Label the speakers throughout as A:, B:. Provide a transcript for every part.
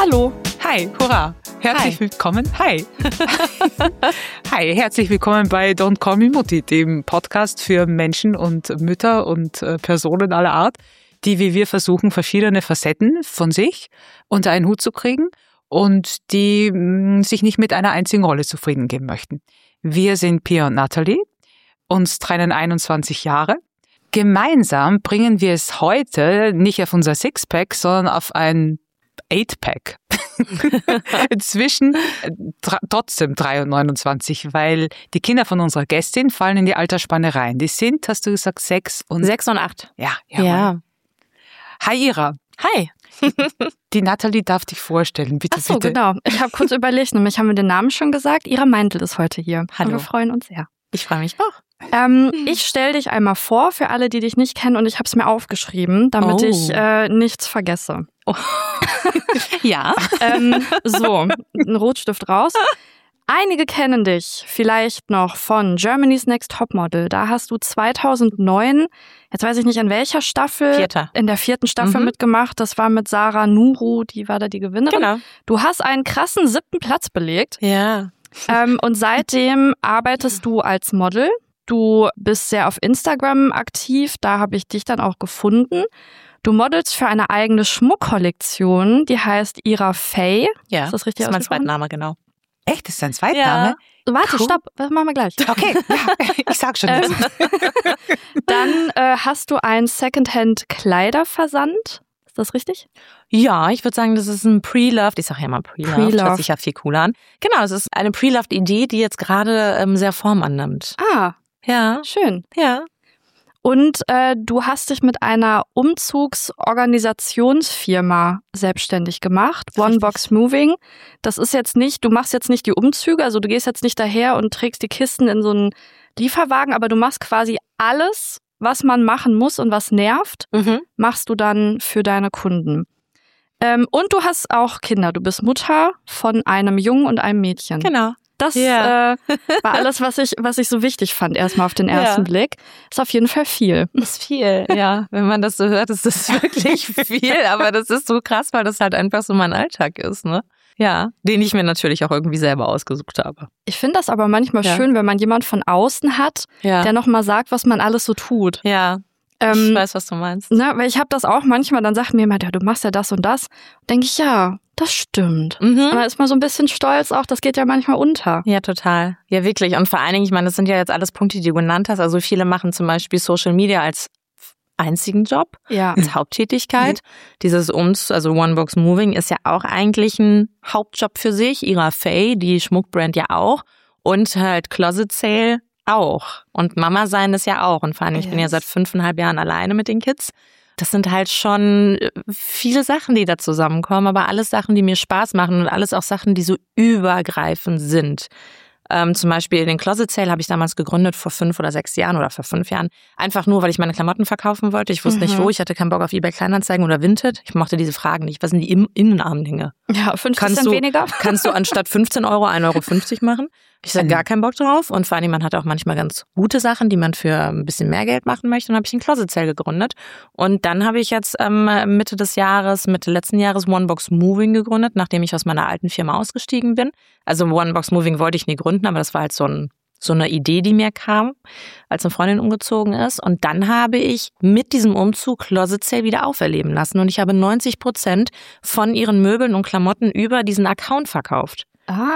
A: Hallo.
B: Hi, hurra. Herzlich willkommen. Hi. Hi, herzlich willkommen bei Don't Call Me Mutti, dem Podcast für Menschen und Mütter und Personen aller Art, die wie wir versuchen, verschiedene Facetten von sich unter einen Hut zu kriegen und die sich nicht mit einer einzigen Rolle zufrieden geben möchten. Wir sind Pia und Natalie, uns trennen 21 Jahre. Gemeinsam bringen wir es heute nicht auf unser Sixpack, sondern auf ein 8-Pack. Inzwischen trotzdem 3 und 29, weil die Kinder von unserer Gästin fallen in die Altersspanne rein. Die sind, hast du gesagt, 6 und
A: 8.
B: Ja. Hi Ira.
A: Hi.
B: Die Natalie darf dich vorstellen, bitte.
A: Ach so,
B: bitte.
A: genau. Ich habe kurz überlegt, nämlich haben wir den Namen schon gesagt. Ira Meintl ist heute hier.
B: Hallo.
A: Und wir freuen uns sehr.
C: Ich freue mich auch.
A: Ich stelle dich einmal vor für alle, die dich nicht kennen, und ich habe es mir aufgeschrieben, damit ich nichts vergesse.
C: Oh. Ja.
A: So, ein Rotstift raus. Einige kennen dich vielleicht noch von Germany's Next Topmodel. Da hast du 2009, jetzt weiß ich nicht in welcher Staffel, in der 4. Staffel mitgemacht. Das war mit Sarah Nuru, die war da die Gewinnerin.
C: Genau.
A: Du hast einen krassen 7. Platz belegt.
C: Ja.
A: Und seitdem arbeitest du als Model. Du bist sehr auf Instagram aktiv, da habe ich dich dann auch gefunden. Du modelst für eine eigene Schmuckkollektion, die heißt Ira Faye.
C: Ja,
A: ist das richtig?
C: Das ist mein Zweitname, genau.
B: Echt? Ist dein Zweitname?
A: Ja. Warte, stopp, das machen wir gleich.
B: Okay, ja, ich sag schon jetzt.
A: Dann hast du einen Secondhand-Kleiderversand. Ist das richtig?
C: Ja, ich würde sagen, das ist ein Pre-Loved. Ich sage ja immer Pre-Loved, das hört sich ja viel cooler an. Genau, es ist eine Pre-Loved-Idee, die jetzt gerade sehr Form annimmt.
A: Ah,
C: ja,
A: schön.
C: Ja.
A: Und du hast dich mit einer Umzugsorganisationsfirma selbstständig gemacht, One Box Moving. Das ist jetzt nicht, du machst jetzt nicht die Umzüge, also du gehst jetzt nicht daher und trägst die Kisten in so einen Lieferwagen, aber du machst quasi alles, was man machen muss und was nervt, machst du dann für deine Kunden. Und du hast auch Kinder. Du bist Mutter von einem Jungen und einem Mädchen.
C: Genau.
A: Das war alles, was ich so wichtig fand, erstmal auf den ersten Blick. Ist auf jeden Fall viel.
C: Ist viel, ja. Wenn man das so hört, ist das wirklich viel. Aber das ist so krass, weil das halt einfach so mein Alltag ist, ne? Ja, den ich mir natürlich auch irgendwie selber ausgesucht habe.
A: Ich finde das aber manchmal schön, wenn man jemand von außen hat, der nochmal sagt, was man alles so tut.
C: Ja, ich weiß, was du meinst.
A: Weil ich habe das auch manchmal, dann sagt mir jemand, ja, du machst ja das und das. Denke ich, ja, das stimmt. Und dann ist man so ein bisschen stolz auch, das geht ja manchmal unter.
C: Ja, total. Ja, wirklich. Und vor allen Dingen, ich meine, das sind ja jetzt alles Punkte, die du genannt hast. Also viele machen zum Beispiel Social Media als einzigen Job, als Haupttätigkeit. Dieses also One Box Moving ist ja auch eigentlich ein Hauptjob für sich. Ira Faye, die Schmuckbrand ja auch. Und halt Closet Sale auch. Und Mama sein ist ja auch. Und vor allem, ich bin ja seit 5,5 Jahren alleine mit den Kids. Das sind halt schon viele Sachen, die da zusammenkommen, aber alles Sachen, die mir Spaß machen und alles auch Sachen, die so übergreifend sind. Zum Beispiel den Closet Sale habe ich damals gegründet vor 5 oder 6 Jahren oder vor 5 Jahren. Einfach nur, weil ich meine Klamotten verkaufen wollte. Ich wusste nicht wo. Ich hatte keinen Bock auf eBay Kleinanzeigen oder Vinted. Ich mochte diese Fragen nicht. Was sind die Innenarmdinge?
A: Ja, 50 weniger.
C: Kannst du anstatt 15 Euro 1,50 € machen? Ich sage gar keinen Bock drauf. Und vor allem, man hat auch manchmal ganz gute Sachen, die man für ein bisschen mehr Geld machen möchte. Und dann habe ich einen Closet Sale gegründet. Und dann habe ich jetzt Mitte letzten Jahres One Box Moving gegründet, nachdem ich aus meiner alten Firma ausgestiegen bin. Also One Box Moving wollte ich nie gründen, aber das war halt so eine Idee, die mir kam, als eine Freundin umgezogen ist. Und dann habe ich mit diesem Umzug Closet Sale wieder auferleben lassen. Und ich habe 90% von ihren Möbeln und Klamotten über diesen Account verkauft.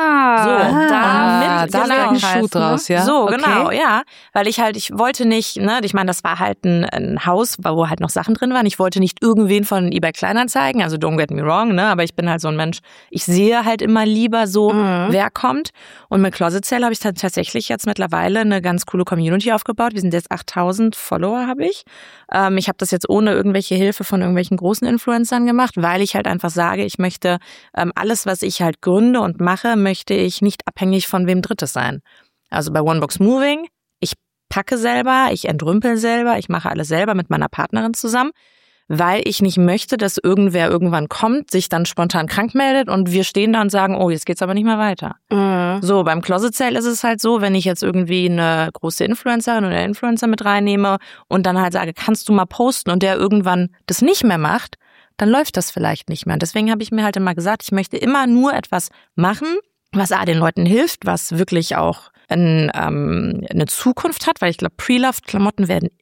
B: Da wird ein Schuh draus, ja?
C: So, genau, ja. Weil ich wollte nicht, ne, ich meine, das war halt ein Haus, wo halt noch Sachen drin waren. Ich wollte nicht irgendwen von eBay Kleinanzeigen, also don't get me wrong, ne, aber ich bin halt so ein Mensch, ich sehe halt immer lieber so, wer kommt. Und mit Closet Sale habe ich dann tatsächlich jetzt mittlerweile eine ganz coole Community aufgebaut. Wir sind jetzt 8.000 Follower, habe ich. Ich habe das jetzt ohne irgendwelche Hilfe von irgendwelchen großen Influencern gemacht, weil ich halt einfach sage, ich möchte alles, was ich halt gründe und mache, möchte ich nicht abhängig von wem Drittes sein. Also bei One Box Moving, ich packe selber, ich entrümpel selber, ich mache alles selber mit meiner Partnerin zusammen, weil ich nicht möchte, dass irgendwer irgendwann kommt, sich dann spontan krank meldet und wir stehen da und sagen, oh, jetzt geht's aber nicht mehr weiter. So, beim Closet Sale ist es halt so, wenn ich jetzt irgendwie eine große Influencerin oder Influencer mit reinnehme und dann halt sage, kannst du mal posten und der irgendwann das nicht mehr macht, dann läuft das vielleicht nicht mehr. Und deswegen habe ich mir halt immer gesagt, ich möchte immer nur etwas machen, was den Leuten hilft, was wirklich auch eine Zukunft hat, weil ich glaube, Pre-Loved-Klamotten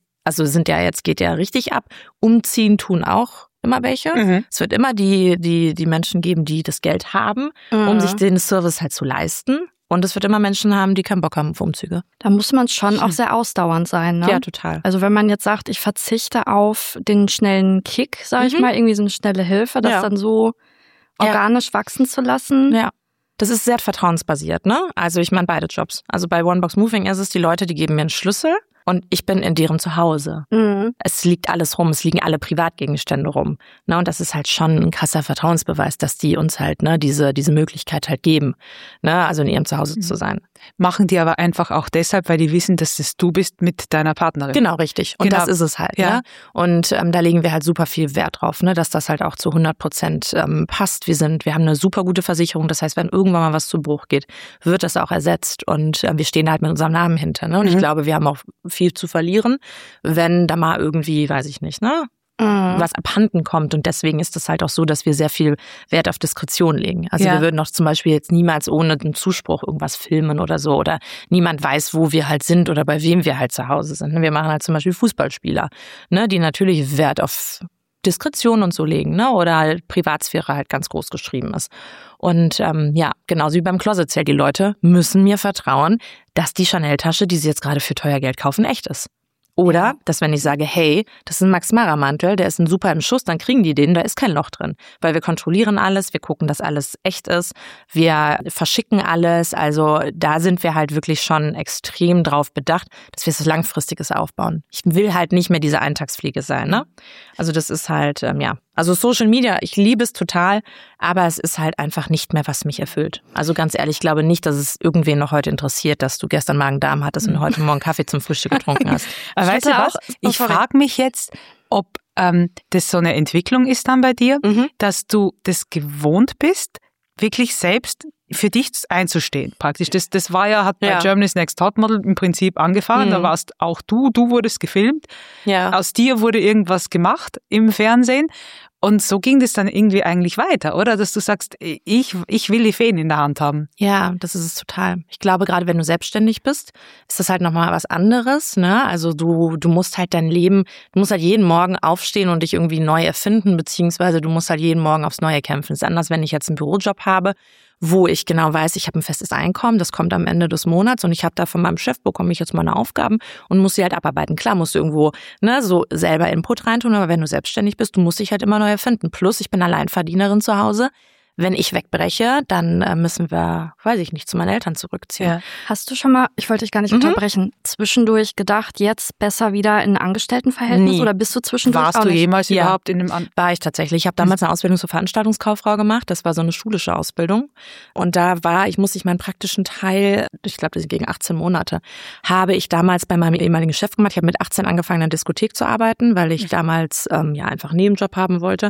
C: geht ja richtig ab. Umziehen tun auch immer welche. Es wird immer die Menschen geben, die das Geld haben, um sich den Service halt zu leisten. Und es wird immer Menschen haben, die keinen Bock haben auf Umzüge.
A: Da muss man schon auch sehr ausdauernd sein, ne?
C: Ja, total.
A: Also wenn man jetzt sagt, ich verzichte auf den schnellen Kick, sage ich mal, irgendwie so eine schnelle Hilfe, das dann so organisch wachsen zu lassen.
C: Ja. Das ist sehr vertrauensbasiert, ne? Also ich meine beide Jobs. Also bei One Box Moving ist es, die Leute, die geben mir einen Schlüssel und ich bin in deren Zuhause. Es liegt alles rum, es liegen alle Privatgegenstände rum. Ne? Und das ist halt schon ein krasser Vertrauensbeweis, dass die uns halt diese Möglichkeit halt geben, ne? Also in ihrem Zuhause zu sein.
B: Machen die aber einfach auch deshalb, weil die wissen, dass es du bist mit deiner Partnerin.
C: Genau, richtig. Und das ist es halt. Ja. Ne? Und da legen wir halt super viel Wert drauf, ne? Dass das halt auch zu 100% passt. Wir haben eine super gute Versicherung. Das heißt, wenn irgendwann mal was zu Bruch geht, wird das auch ersetzt. Und wir stehen halt mit unserem Namen hinter. Ne? Und ich glaube, wir haben auch viel zu verlieren, wenn da mal irgendwie, weiß ich nicht, ne? Was abhanden kommt. Und deswegen ist es halt auch so, dass wir sehr viel Wert auf Diskretion legen. Also wir würden auch zum Beispiel jetzt niemals ohne einen Zuspruch irgendwas filmen oder so. Oder niemand weiß, wo wir halt sind oder bei wem wir halt zu Hause sind. Wir machen halt zum Beispiel Fußballspieler, ne, die natürlich Wert auf Diskretion und so legen, ne? Oder halt Privatsphäre halt ganz groß geschrieben ist. Und genauso wie beim Closet-Sale. Die Leute müssen mir vertrauen, dass die Chanel-Tasche, die sie jetzt gerade für teuer Geld kaufen, echt ist. Oder, dass wenn ich sage, hey, das ist ein Max-Mara-Mantel, der ist ein super im Schuss, dann kriegen die den, da ist kein Loch drin. Weil wir kontrollieren alles, wir gucken, dass alles echt ist, wir verschicken alles. Also da sind wir halt wirklich schon extrem drauf bedacht, dass wir was Langfristiges aufbauen. Ich will halt nicht mehr diese Eintagsfliege sein, ne? Also das ist halt, Also Social Media, ich liebe es total, aber es ist halt einfach nicht mehr, was mich erfüllt. Also ganz ehrlich, ich glaube nicht, dass es irgendwen noch heute interessiert, dass du gestern Magen-Darm hattest und heute Morgen Kaffee zum Frühstück getrunken hast.
B: Aber weißt du was? Ich frage mich jetzt, ob das so eine Entwicklung ist dann bei dir, dass du das gewohnt bist, wirklich selbst für dich einzustehen, praktisch. Das hat bei Germany's Next Topmodel im Prinzip angefangen. Da warst auch du wurdest gefilmt. Ja. Aus dir wurde irgendwas gemacht im Fernsehen. Und so ging das dann irgendwie eigentlich weiter, oder? Dass du sagst, ich will die Fäden in der Hand haben.
C: Ja, das ist es total. Ich glaube, gerade wenn du selbstständig bist, ist das halt nochmal was anderes, ne? Also du musst halt dein Leben, du musst halt jeden Morgen aufstehen und dich irgendwie neu erfinden, beziehungsweise du musst halt jeden Morgen aufs Neue kämpfen. Es ist anders, wenn ich jetzt einen Bürojob habe, wo ich genau weiß, ich habe ein festes Einkommen, das kommt am Ende des Monats und ich habe da von meinem Chef, bekomme ich jetzt meine Aufgaben und muss sie halt abarbeiten. Klar, musst du irgendwo so selber Input reintun, aber wenn du selbstständig bist, du musst dich halt immer neu erfinden. Plus, ich bin Alleinverdienerin zu Hause. Wenn ich wegbreche, dann müssen wir, weiß ich nicht, zu meinen Eltern zurückziehen. Ja.
A: Hast du schon mal, ich wollte dich gar nicht unterbrechen, zwischendurch gedacht, jetzt besser wieder in ein Angestelltenverhältnis? Nie. Oder bist du zwischendurch
B: Warst
A: auch
B: du
A: nicht?
B: jemals überhaupt in einem
C: War ich tatsächlich. Ich habe damals eine Ausbildung zur Veranstaltungskauffrau gemacht. Das war so eine schulische Ausbildung. Und da musste ich meinen praktischen Teil, ich glaube, das sind gegen 18 Monate, habe ich damals bei meinem ehemaligen Chef gemacht. Ich habe mit 18 angefangen, in der Diskothek zu arbeiten, weil ich damals einfach einen Nebenjob haben wollte.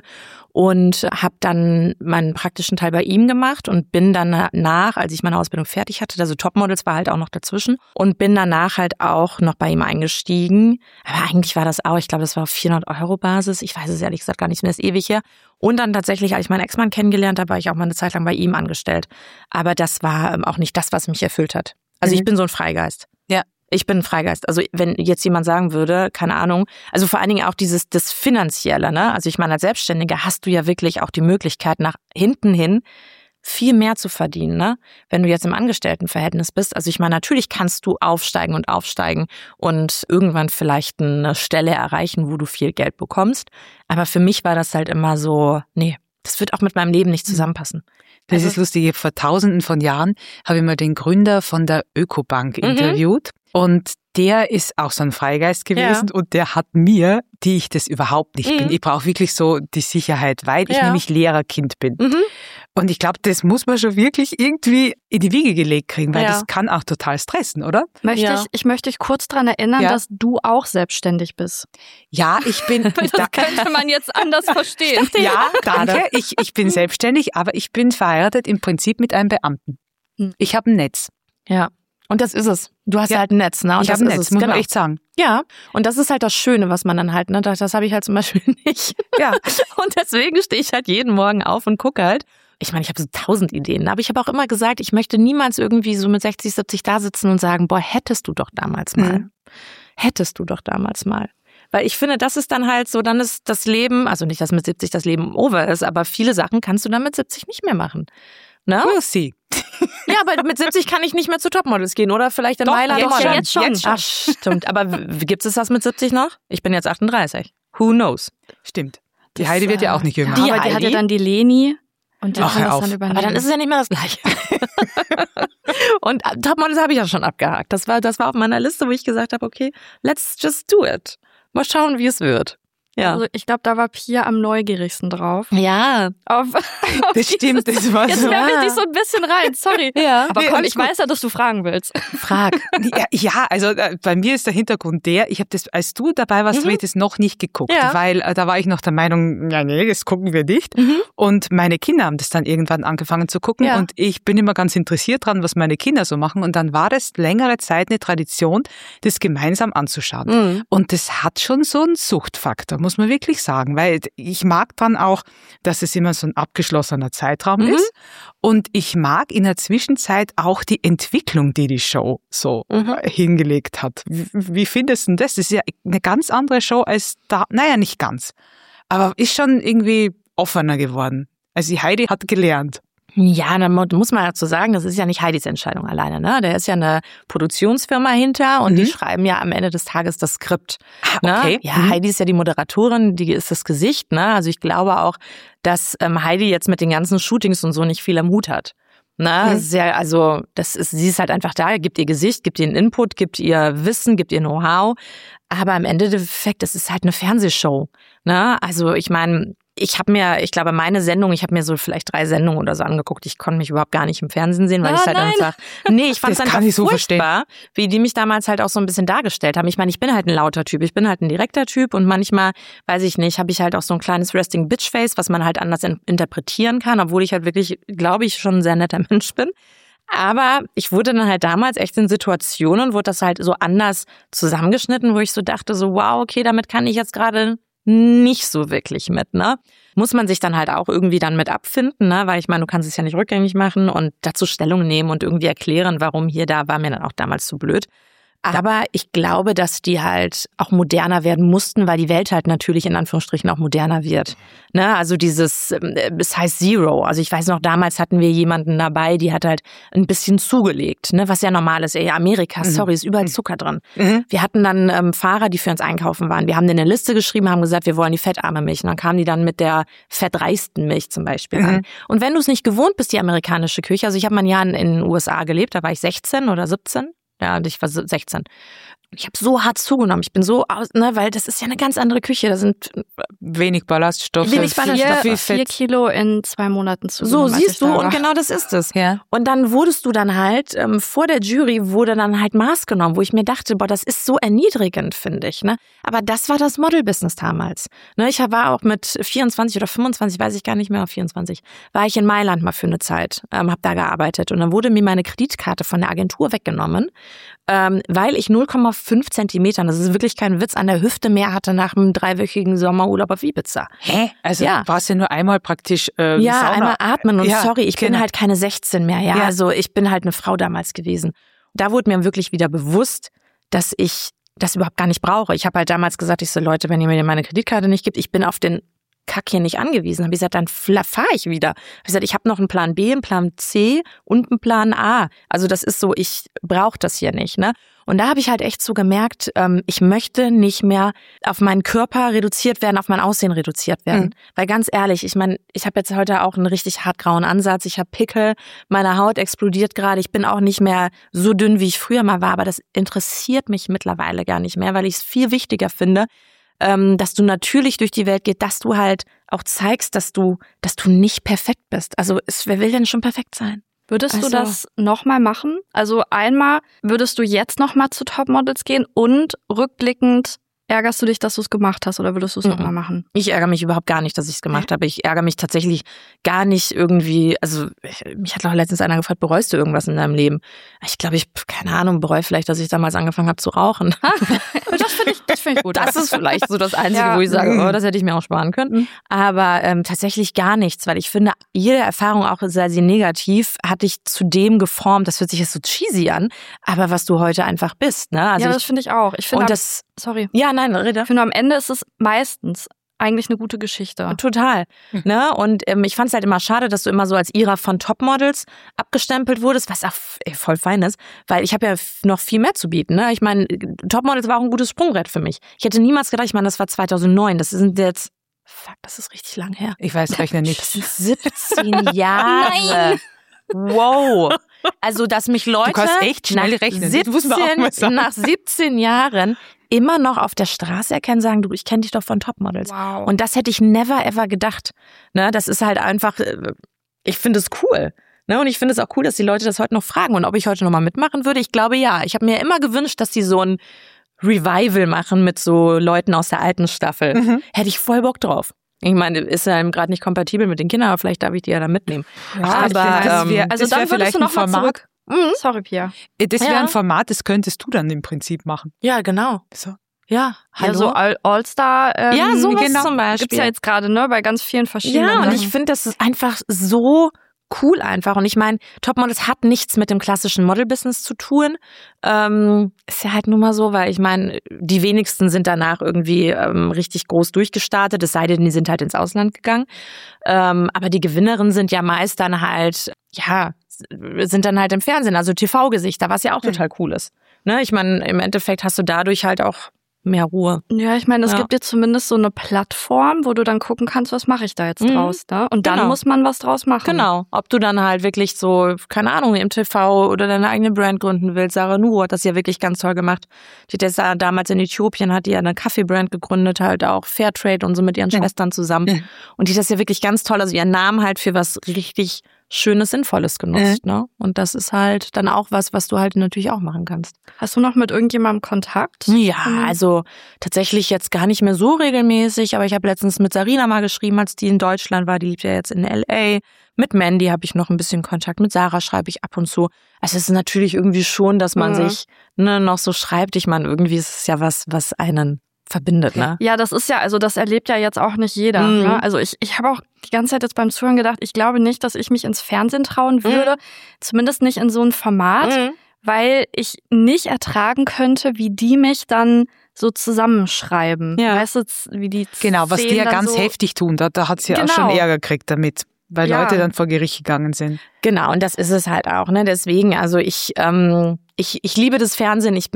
C: Und habe dann meinen praktischen Teil bei ihm gemacht und bin dann danach, als ich meine Ausbildung fertig hatte, also Topmodels war halt auch noch dazwischen und bin danach halt auch noch bei ihm eingestiegen. Aber eigentlich war das auch, ich glaube, das war auf 400 € Basis. Ich weiß es ehrlich gesagt gar nicht mehr, ist ewig her. Und dann tatsächlich, als ich meinen Ex-Mann kennengelernt habe, war ich auch mal eine Zeit lang bei ihm angestellt. Aber das war auch nicht das, was mich erfüllt hat. Also ich bin so ein Freigeist. Ja. Ich bin ein Freigeist. Also wenn jetzt jemand sagen würde, keine Ahnung, also vor allen Dingen auch das Finanzielle, ne? Also ich meine, als Selbstständiger hast du ja wirklich auch die Möglichkeit, nach hinten hin viel mehr zu verdienen, ne? Wenn du jetzt im Angestelltenverhältnis bist. Also ich meine, natürlich kannst du aufsteigen und irgendwann vielleicht eine Stelle erreichen, wo du viel Geld bekommst. Aber für mich war das halt immer so, nee, das wird auch mit meinem Leben nicht zusammenpassen.
B: Das ist lustig. Vor Tausenden von Jahren habe ich mal den Gründer von der Ökobank interviewt. Und der ist auch so ein Freigeist gewesen und der hat mir, die ich das überhaupt nicht bin, ich brauche wirklich so die Sicherheit, weil ich nämlich Lehrerkind bin. Und ich glaube, das muss man schon wirklich irgendwie in die Wiege gelegt kriegen, weil das kann auch total stressen, oder?
A: Ich möchte dich kurz daran erinnern, dass du auch selbstständig bist.
B: Ja, ich bin...
A: Das könnte man jetzt anders verstehen.
B: Ja, danke. Ich bin selbstständig, aber ich bin verheiratet im Prinzip mit einem Beamten. Ich habe ein Netz.
C: Ja. Und das ist es. Du hast halt ein Netz, ne? Und
B: ich habe ein Netz, muss man echt sagen.
C: Ja, und das ist halt das Schöne, was man dann halt, ne? Das habe ich halt zum Beispiel nicht.
B: Ja.
C: Und deswegen stehe ich halt jeden Morgen auf und gucke halt. Ich meine, ich habe so 1000 Ideen, aber ich habe auch immer gesagt, ich möchte niemals irgendwie so mit 60, 70 da sitzen und sagen, boah, hättest du doch damals mal. Hättest du doch damals mal. Weil ich finde, das ist dann halt so, dann ist das Leben, also nicht, dass mit 70 das Leben over ist, aber viele Sachen kannst du dann mit 70 nicht mehr machen. Ne?
B: We'll see.
C: Ja, aber mit 70 kann ich nicht mehr zu Topmodels gehen, oder? Vielleicht in Mailand.
A: Jetzt schon.
C: Ach, stimmt. Aber gibt es das mit 70 noch? Ich bin jetzt 38. Who knows?
B: Stimmt. Die Heidi wird ja auch nicht jünger.
A: Die hat ja dann die Leni und die kann das dann übernehmen.
C: Aber dann ist es ja nicht mehr das Gleiche. Und Topmodels habe ich ja schon abgehakt. Das war auf meiner Liste, wo ich gesagt habe, okay, let's just do it. Mal schauen, wie es wird. Ja.
A: Also ich glaube, da war Pia am neugierigsten drauf.
C: Ja.
B: Das stimmt, das war
A: jetzt
B: so.
A: Jetzt werfe ich dich so ein bisschen rein, sorry.
C: Ja.
A: Aber komm, ich weiß ja, dass du fragen willst.
C: Frag.
B: Ja, also bei mir ist der Hintergrund der, ich habe das, als du dabei warst, habe ich das noch nicht geguckt, weil da war ich noch der Meinung, ja nee, das gucken wir nicht. Und meine Kinder haben das dann irgendwann angefangen zu gucken und ich bin immer ganz interessiert dran, was meine Kinder so machen. Und dann war das längere Zeit eine Tradition, das gemeinsam anzuschauen. Und das hat schon so einen Suchtfaktor, muss man wirklich sagen, weil ich mag dann auch, dass es immer so ein abgeschlossener Zeitraum ist und ich mag in der Zwischenzeit auch die Entwicklung, die die Show so hingelegt hat. Wie findest du das? Das ist ja eine ganz andere Show als da, naja, nicht ganz, aber ist schon irgendwie offener geworden. Also die Heidi hat gelernt.
C: Ja, da muss man dazu sagen, das ist ja nicht Heidis Entscheidung alleine, ne? Da ist ja eine Produktionsfirma hinter und die schreiben ja am Ende des Tages das Skript. Ne? Okay. Ja, Heidi ist ja die Moderatorin, die ist das Gesicht, ne? Also ich glaube auch, dass Heidi jetzt mit den ganzen Shootings und so nicht viel am Hut hat. Na, das ist ja, also sie ist halt einfach da, gibt ihr Gesicht, gibt ihr einen Input, gibt ihr Wissen, gibt ihr Know-how. Aber am Ende des Effekts, es ist halt eine Fernsehshow. Ne? Also ich meine, ich habe mir so vielleicht 3 Sendungen oder so angeguckt. Ich konnte mich überhaupt gar nicht im Fernsehen sehen, weil ich halt einfach, ich fand es einfach furchtbar, wie die mich damals halt auch so ein bisschen dargestellt haben. Ich meine, ich bin halt ein lauter Typ, ich bin halt ein direkter Typ und manchmal, weiß ich nicht, habe ich halt auch so ein kleines Resting Bitch Face, was man halt anders interpretieren kann, obwohl ich halt wirklich, glaube ich, schon ein sehr netter Mensch bin. Aber ich wurde dann halt damals echt in Situationen, wurde das halt so anders zusammengeschnitten, wo ich so dachte, so wow, okay, damit kann ich jetzt gerade nicht so wirklich mit, ne? Muss man sich dann halt auch irgendwie dann mit abfinden, ne? Weil ich meine, du kannst es ja nicht rückgängig machen und dazu Stellung nehmen und irgendwie erklären, warum da war mir dann auch damals zu blöd. Aber ich glaube, dass die halt auch moderner werden mussten, weil die Welt halt natürlich in Anführungsstrichen auch moderner wird. Ne? Also es heißt Zero. Also ich weiß noch, damals hatten wir jemanden dabei, die hat halt ein bisschen zugelegt, ne? Was ja normal ist. Ja, Amerika, sorry, ist überall Zucker drin. Wir hatten dann Fahrer, die für uns einkaufen waren. Wir haben denen eine Liste geschrieben, haben gesagt, wir wollen die fettarme Milch. Und dann kamen die dann mit der fettreichsten Milch zum Beispiel an. Und wenn du es nicht gewohnt bist, die amerikanische Küche, also ich habe mal ein Jahr in den USA gelebt, da war ich 16 oder 17. Ja, ich war 16. Ich habe so hart zugenommen. Ich bin so weil das ist ja eine ganz andere Küche. Da sind
B: wenig Ballaststoffe.
A: 4 Kilo in 2 Monaten zugenommen.
C: So, siehst du, und genau das ist es.
B: Ja.
C: Und dann wurdest du dann halt, vor der Jury wurde dann halt Maß genommen, wo ich mir dachte, boah, das ist so erniedrigend, finde ich. Ne? Aber das war das Model-Business damals. Ne, ich war auch mit 24 oder 25, weiß ich gar nicht mehr, 24, war ich in Mailand mal für eine Zeit, habe da gearbeitet. Und dann wurde mir meine Kreditkarte von der Agentur weggenommen, weil ich 0,5 Zentimeter, das ist wirklich kein Witz, an der Hüfte mehr hatte nach einem 3-wöchigen Sommerurlaub auf Ibiza.
B: Hä? Also warst du nur einmal praktisch
C: ja,
B: Sauna.
C: Einmal atmen und sorry, ich bin halt keine 16 mehr. Ja, also ich bin halt eine Frau damals gewesen. Da wurde mir wirklich wieder bewusst, dass ich das überhaupt gar nicht brauche. Ich habe halt damals gesagt, ich so, Leute, wenn ihr mir meine Kreditkarte nicht gibt, ich bin auf den Kack hier nicht angewiesen. Habe ich gesagt, dann fahre ich wieder. Habe ich gesagt, ich habe noch einen Plan B, einen Plan C und einen Plan A. Also das ist so, ich brauche das hier nicht, ne? Und da habe ich halt echt so gemerkt, ich möchte nicht mehr auf meinen Körper reduziert werden, auf mein Aussehen reduziert werden. Weil ganz ehrlich, ich meine, ich habe jetzt heute auch einen richtig hartgrauen Ansatz. Ich habe Pickel, meine Haut explodiert gerade. Ich bin auch nicht mehr so dünn, wie ich früher mal war. Aber das interessiert mich mittlerweile gar nicht mehr, weil ich es viel wichtiger finde, dass du natürlich durch die Welt gehst, dass du halt auch zeigst, dass du nicht perfekt bist. Also wer will denn schon perfekt sein?
A: Würdest du das nochmal machen? Also einmal würdest du jetzt nochmal zu Topmodels gehen und rückblickend ärgerst du dich, dass du es gemacht hast oder würdest du es nochmal machen?
C: Ich ärgere mich überhaupt gar nicht, dass ich es gemacht habe. Ich ärgere mich tatsächlich gar nicht irgendwie, also mich hat auch letztens einer gefragt, bereust du irgendwas in deinem Leben? Ich glaube, keine Ahnung, bereue vielleicht, dass ich damals angefangen habe zu rauchen.
A: Das finde ich gut.
C: Das ist vielleicht so das Einzige, wo ich sage, das hätte ich mir auch sparen können. Aber tatsächlich gar nichts, weil ich finde, jede Erfahrung, auch sei sie negativ, hat dich zu dem geformt, das hört sich jetzt so cheesy an, aber was du heute einfach bist. Ne? Also
A: ja, das finde ich auch. Ich finde sorry.
C: Ja, nein, rede.
A: Ich finde, am Ende ist es meistens eigentlich eine gute Geschichte.
C: Total. Ne? Und ich fand es halt immer schade, dass du immer so als Ira von Topmodels abgestempelt wurdest, was auch voll fein ist, weil ich habe ja noch viel mehr zu bieten. Ne? Ich meine, Topmodels war auch ein gutes Sprungbrett für mich. Ich hätte niemals gedacht, ich meine, das war 2009, das sind jetzt, das ist richtig lang her.
B: Ich weiß, rechne nicht.
C: Das sind 17 Jahre. Nein. Wow. Also, dass mich Leute nach 17 Jahren immer noch auf der Straße erkennen, sagen, du, ich kenne dich doch von Topmodels.
A: Wow.
C: Und das hätte ich never ever gedacht. Ne, das ist halt einfach, ich finde es cool. Ne, und ich finde es auch cool, dass die Leute das heute noch fragen. Und ob ich heute nochmal mitmachen würde, ich glaube ja. Ich habe mir immer gewünscht, dass die so ein Revival machen mit so Leuten aus der alten Staffel. Hätte ich voll Bock drauf. Ich meine, ist ja gerade nicht kompatibel mit den Kindern, aber vielleicht darf ich die ja da mitnehmen.
A: Ja, aber
B: dann
A: vielleicht du noch mal zurück. Sorry, Pia.
B: Das wäre ein Format, das könntest du dann im Prinzip machen.
C: Ja, genau.
B: So.
C: Ja, hallo.
A: Ja, so All-Star.
C: Ja, sowas
A: genau,
C: zum Beispiel.
A: Gibt's ja jetzt gerade, ne, bei ganz vielen verschiedenen.
C: Ja, und ich finde, das ist einfach so cool einfach. Und ich meine, Topmodels hat nichts mit dem klassischen Model-Business zu tun. Ist ja halt nun mal so, weil ich meine, die wenigsten sind danach irgendwie richtig groß durchgestartet, es sei denn, die sind halt ins Ausland gegangen. Aber die Gewinnerinnen sind ja meist dann halt, sind dann halt im Fernsehen, also TV-Gesichter, was ja auch total cool ist. Ne? Ich meine, im Endeffekt hast du dadurch halt auch mehr Ruhe.
A: Ja, ich meine, es gibt dir zumindest so eine Plattform, wo du dann gucken kannst, was mache ich da jetzt draus, ne? Und dann muss man was draus machen.
C: Genau. Ob du dann halt wirklich so, keine Ahnung, im TV oder deine eigene Brand gründen willst. Sarah Nuru hat das ja wirklich ganz toll gemacht. Die hat das damals in Äthiopien, hat die ja eine Kaffeebrand gegründet, halt auch Fairtrade und so mit ihren Schwestern zusammen. Ja. Und die hat das ja wirklich ganz toll, also ihren Namen halt für was richtig Schönes, Sinnvolles genutzt, ne? Und das ist halt dann auch was du halt natürlich auch machen kannst.
A: Hast du noch mit irgendjemandem Kontakt?
C: Ja, also tatsächlich jetzt gar nicht mehr so regelmäßig, aber ich habe letztens mit Sarina mal geschrieben, als die in Deutschland war, die lebt ja jetzt in LA. Mit Mandy habe ich noch ein bisschen Kontakt, mit Sarah schreibe ich ab und zu. Also es ist natürlich irgendwie schon, dass man sich noch so schreibt. Ich meine, irgendwie ist es ja was einen verbindet, ne?
A: Ja, das ist ja, also das erlebt ja jetzt auch nicht jeder. Ne? Also ich habe auch die ganze Zeit jetzt beim Zuhören gedacht, ich glaube nicht, dass ich mich ins Fernsehen trauen würde, zumindest nicht in so ein Format, weil ich nicht ertragen könnte, wie die mich dann so zusammenschreiben.
B: Ja.
A: Weißt du, wie die
B: genau, was die ja ganz
A: so
B: heftig tun, da hat sie ja auch schon Ärger gekriegt damit, weil Leute dann vor Gericht gegangen sind.
C: Genau, und das ist es halt auch, ne? Deswegen, also ich liebe das Fernsehen, ich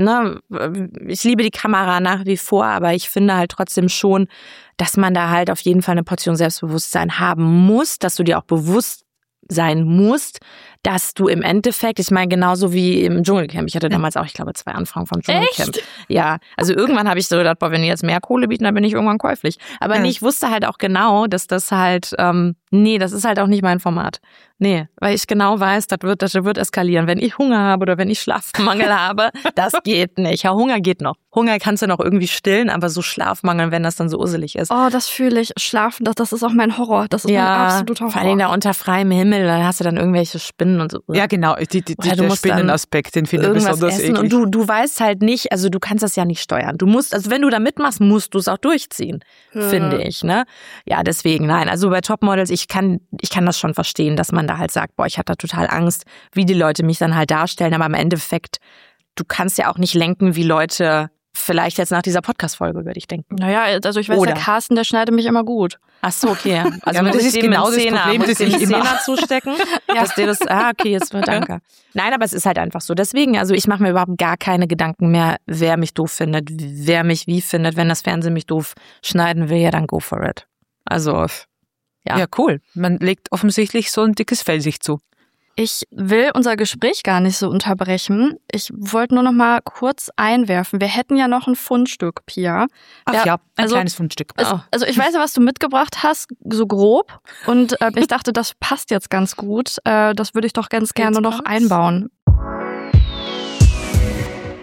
C: liebe die Kamera nach wie vor, aber ich finde halt trotzdem schon, dass man da halt auf jeden Fall eine Portion Selbstbewusstsein haben muss, dass du dir auch bewusst sein musst, dass du im Endeffekt, ich meine genauso wie im Dschungelcamp, ich hatte damals auch, ich glaube, 2 Anfragen vom Dschungelcamp.
A: Echt?
C: Ja, also irgendwann habe ich so gedacht, boah, wenn die jetzt mehr Kohle bieten, dann bin ich irgendwann käuflich. Aber nee, ich wusste halt auch genau, dass das halt, das ist halt auch nicht mein Format. Nee, weil ich genau weiß, das wird eskalieren. Wenn ich Hunger habe oder wenn ich Schlafmangel habe, das geht nicht. Ja, Hunger geht noch. Hunger kannst du noch irgendwie stillen, aber so Schlafmangel, wenn das dann so usselig ist.
A: Oh, das fühle ich. Schlafen, das ist auch mein Horror. Das ist mein absoluter Horror.
C: Vor allem da unter freiem Himmel, da hast du dann irgendwelche Spinnen und so.
B: Ja, genau. Der Spinnenaspekt, den finde ich besonders
C: essen
B: eklig.
C: Und du weißt halt nicht, also du kannst das ja nicht steuern. Du musst, also wenn du da mitmachst, musst du es auch durchziehen, finde ich, ne? Ja, deswegen, nein. Also bei Topmodels, ich kann das schon verstehen, dass man da halt sagt, boah, ich hatte da total Angst, wie die Leute mich dann halt darstellen. Aber im Endeffekt, du kannst ja auch nicht lenken, wie Leute vielleicht jetzt nach dieser Podcast-Folge, würde ich denken.
A: Naja, also ich weiß, der Carsten, der schneidet mich immer gut.
C: Ach so, okay. Also
B: ja, das ist genau das Problem, das ich immer
C: zustecken, dass dir das, okay, jetzt danke. Nein, aber es ist halt einfach so. Deswegen, also ich mache mir überhaupt gar keine Gedanken mehr, wer mich doof findet, wer mich wie findet. Wenn das Fernsehen mich doof schneiden will, ja, dann go for it. Also,
B: ja, cool. Man legt offensichtlich so ein dickes Fell sich zu.
A: Ich will unser Gespräch gar nicht so unterbrechen. Ich wollte nur noch mal kurz einwerfen. Wir hätten ja noch ein Fundstück, Pia.
B: Ach ja, ein kleines Fundstück.
A: Also ich weiß ja, was du mitgebracht hast, so grob. Und ich dachte, das passt jetzt ganz gut. Das würde ich doch ganz gerne noch einbauen.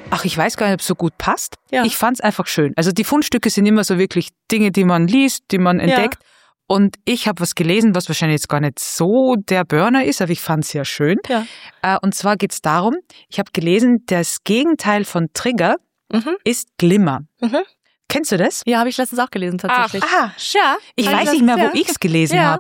B: Ach, ich weiß gar nicht, ob es so gut passt.
C: Ja.
B: Ich fand es einfach schön. Also die Fundstücke sind immer so wirklich Dinge, die man liest, die man entdeckt. Und ich habe was gelesen, was wahrscheinlich jetzt gar nicht so der Burner ist, aber ich fand es sehr schön.
C: Ja.
B: Und zwar geht es darum, ich habe gelesen, das Gegenteil von Trigger ist Glimmer. Kennst du das?
C: Ja, habe ich letztens auch gelesen tatsächlich. Ja.
B: Ich weiß nicht mehr, wo ich es gelesen habe.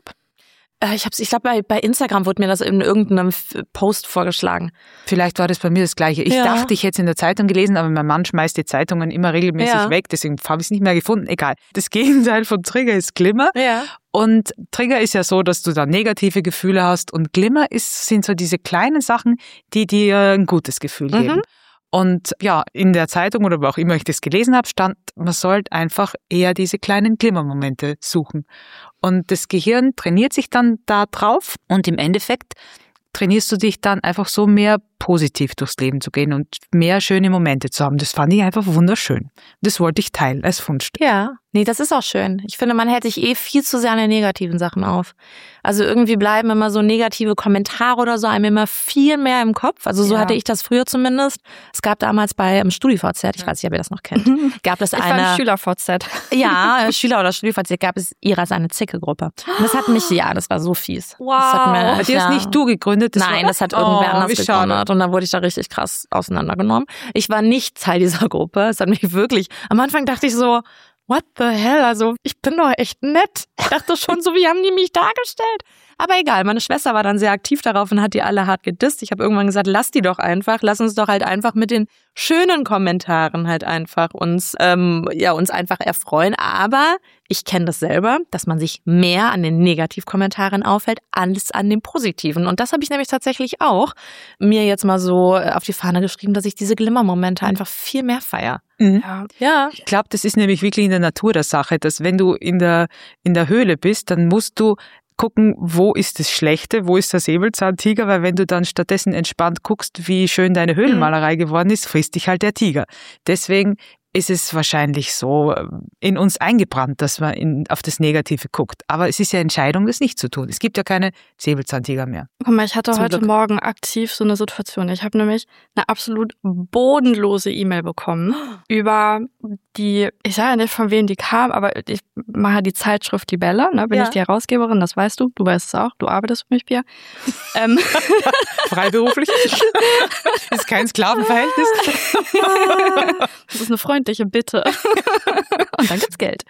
C: Ich glaube, bei Instagram wurde mir das in irgendeinem Post vorgeschlagen.
B: Vielleicht war das bei mir das Gleiche. Ich dachte, ich hätte es in der Zeitung gelesen, aber mein Mann schmeißt die Zeitungen immer regelmäßig weg, deswegen habe ich es nicht mehr gefunden. Egal. Das Gegenteil von Trigger ist Glimmer.
C: Ja.
B: Und Trigger ist ja so, dass du dann negative Gefühle hast und Glimmer sind so diese kleinen Sachen, die dir ein gutes Gefühl geben. Und ja, in der Zeitung oder wo auch immer ich das gelesen habe, stand, man sollte einfach eher diese kleinen Glimmermomente suchen. Und das Gehirn trainiert sich dann da drauf und im Endeffekt trainierst du dich dann einfach so mehr positiv durchs Leben zu gehen und mehr schöne Momente zu haben. Das fand ich einfach wunderschön. Das wollte ich teilen als Fundstück.
C: Ja, nee, das ist auch schön. Ich finde, man hält sich viel zu sehr an den negativen Sachen auf. Also irgendwie bleiben immer so negative Kommentare oder so einem immer viel mehr im Kopf. Also so hatte ich das früher zumindest. Es gab damals bei StudiVZ, ich weiß nicht, ob ihr das noch kennt, gab es eine...
A: Ich war SchülerVZ.
C: Ja, Schüler- oder StudiVZ gab es ihrer eine Zicke-Gruppe. Und das hat mich, das war so fies.
A: Wow.
C: Das hat mir,
B: Hat dir das nicht du gegründet?
C: Das hat irgendwer anders gegründet. Und dann wurde ich da richtig krass auseinandergenommen. Ich war nicht Teil dieser Gruppe. Es hat mich wirklich, am Anfang dachte ich so, what the hell? Also ich bin doch echt nett. Ich dachte schon so, wie haben die mich dargestellt? Aber egal, meine Schwester war dann sehr aktiv darauf und hat die alle hart gedisst. Ich habe irgendwann gesagt, lass die doch einfach, lass uns doch halt einfach mit den schönen Kommentaren halt einfach uns einfach erfreuen. Aber ich kenne das selber, dass man sich mehr an den Negativkommentaren aufhält, als an den positiven. Und das habe ich nämlich tatsächlich auch mir jetzt mal so auf die Fahne geschrieben, dass ich diese Glimmermomente einfach viel mehr feiere.
B: Ja. Ich glaube, das ist nämlich wirklich in der Natur der Sache, dass wenn du in der Höhle bist, dann musst du gucken, wo ist das Schlechte, wo ist der Säbelzahntiger, weil wenn du dann stattdessen entspannt guckst, wie schön deine Höhlenmalerei geworden ist, frisst dich halt der Tiger. Deswegen ist es wahrscheinlich so in uns eingebrannt, dass man auf das Negative guckt. Aber es ist ja Entscheidung, das nicht zu tun. Es gibt ja keine Säbelzahntiger mehr.
A: Guck mal, ich hatte heute Morgen aktiv so eine Situation. Ich habe nämlich eine absolut bodenlose E-Mail bekommen über die, ich sage ja nicht, von wem die kam, aber ich mache die Zeitschrift Libelle, ne? Bin ich die Herausgeberin, das weißt du. Du weißt es auch, du arbeitest für mich, Pia.
B: Freiberuflich? Das ist kein Sklavenverhältnis.
A: Das ist eine freundliche Bitte. Und dann gibt's Geld.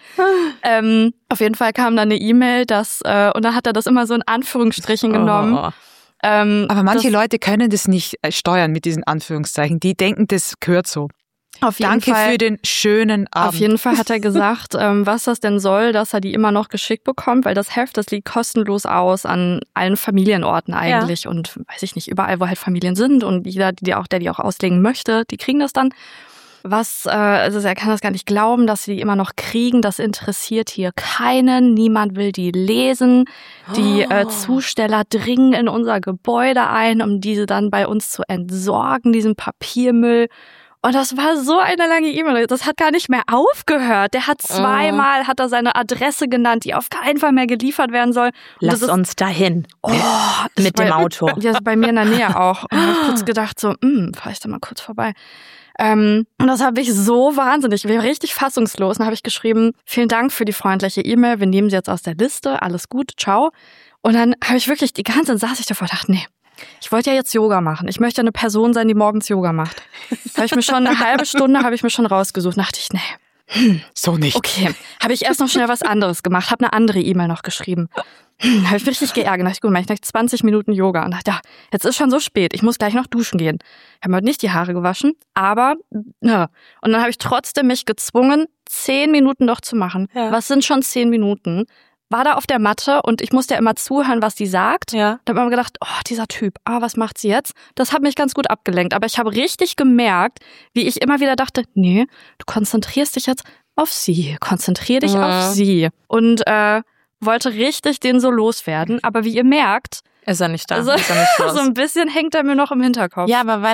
A: Auf jeden Fall kam dann eine E-Mail, und dann hat er das immer so in Anführungsstrichen genommen.
B: Aber manche Leute können das nicht steuern mit diesen Anführungszeichen. Die denken, das gehört so. Danke für den schönen Abend.
A: Auf jeden Fall hat er gesagt, was das denn soll, dass er die immer noch geschickt bekommt, weil das Heft, das liegt kostenlos aus an allen Familienorten eigentlich und weiß ich nicht, überall, wo halt Familien sind und jeder, der die auch auslegen möchte, die kriegen das dann. Also er kann das gar nicht glauben, dass sie die immer noch kriegen. Das interessiert hier keinen. Niemand will die lesen. Die Zusteller dringen in unser Gebäude ein, um diese dann bei uns zu entsorgen, diesen Papiermüll. Und das war so eine lange E-Mail. Das hat gar nicht mehr aufgehört. Der hat zweimal seine Adresse genannt, die auf keinen Fall mehr geliefert werden soll.
C: Lass uns dahin. Mit dem Auto.
A: Ja, bei mir in der Nähe auch. Und ich habe kurz gedacht so, fahr ich da mal kurz vorbei. Und das habe ich so wahnsinnig, ich war richtig fassungslos. Und dann habe ich geschrieben, vielen Dank für die freundliche E-Mail, wir nehmen sie jetzt aus der Liste, alles gut, ciao. Und dann habe ich wirklich saß ich davor und dachte, nee, ich wollte ja jetzt Yoga machen. Ich möchte eine Person sein, die morgens Yoga macht. Habe ich mir schon eine halbe Stunde rausgesucht. Dachte ich, nee.
B: So nicht.
A: Okay, habe ich erst noch schnell was anderes gemacht, habe eine andere E-Mail noch geschrieben. Habe ich mich richtig geärgert. Dachte ich, gut, mach ich gleich 20 Minuten Yoga. Und dachte, ja, jetzt ist schon so spät, ich muss gleich noch duschen gehen. Ich habe mir heute nicht die Haare gewaschen, aber, ja. Und dann habe ich trotzdem mich gezwungen, 10 Minuten noch zu machen. Ja. Was sind schon 10 Minuten? War da auf der Matte und ich musste ja immer zuhören, was die sagt. Ja. Da habe ich mir gedacht, dieser Typ, was macht sie jetzt? Das hat mich ganz gut abgelenkt. Aber ich habe richtig gemerkt, wie ich immer wieder dachte, nee, du konzentrierst dich jetzt auf sie. Konzentrier dich auf sie. Und wollte richtig den so loswerden. Aber wie ihr merkt,
C: ist er nicht da.
A: Also,
C: ist er nicht los.
A: So ein bisschen hängt er mir noch im Hinterkopf.
C: Ja, aber weil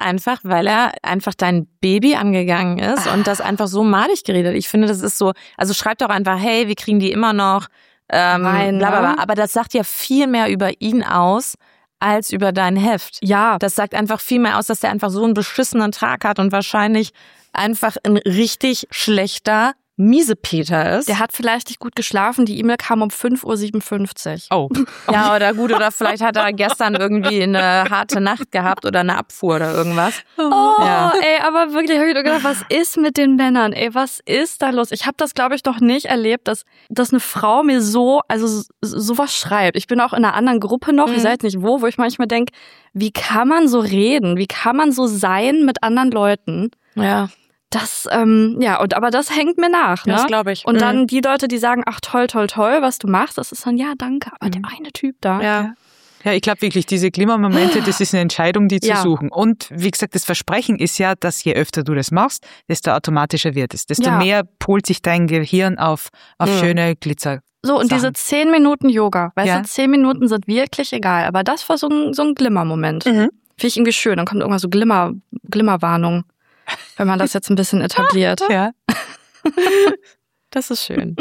C: er einfach dein Baby angegangen ist und das einfach so malig geredet. Ich finde, das ist so, also schreibt doch einfach, hey, wir kriegen die immer noch,
A: Nein,
C: blablabla. Aber das sagt ja viel mehr über ihn aus, als über dein Heft.
A: Ja.
C: Das sagt einfach viel mehr aus, dass der einfach so einen beschissenen Tag hat und wahrscheinlich einfach ein richtig schlechter Miesepeter ist.
A: Der hat vielleicht nicht gut geschlafen, die E-Mail kam um 5:57
B: Uhr. Oh.
C: Ja, oder vielleicht hat er gestern irgendwie eine harte Nacht gehabt oder eine Abfuhr oder irgendwas.
A: Ey, aber wirklich habe ich nur gedacht, was ist mit den Männern? Ey, was ist da los? Ich habe das, glaube ich, noch nicht erlebt, dass eine Frau mir sowas schreibt. Ich bin auch in einer anderen Gruppe noch, ich weiß nicht wo ich manchmal denke, wie kann man so reden? Wie kann man so sein mit anderen Leuten?
C: Ja.
A: Das, aber das hängt mir nach, ne?
C: Das glaube ich.
A: Und dann die Leute, die sagen, ach toll, toll, toll, was du machst, das ist dann, ja, danke, aber der eine Typ da.
C: Ja.
B: Ja, ich glaube wirklich, diese Klimamomente, das ist eine Entscheidung, die zu suchen. Und wie gesagt, das Versprechen ist ja, dass je öfter du das machst, desto automatischer wird es. Desto mehr polt sich dein Gehirn auf schöne Glitzer.
A: So, und diese 10 Minuten Yoga, weißt du, 10 Minuten sind wirklich egal, aber das war so ein Glimmermoment. Finde ich irgendwie schön, dann kommt irgendwann so Glimmerwarnung. Wenn man das jetzt ein bisschen etabliert.
C: Ja. Das ist schön.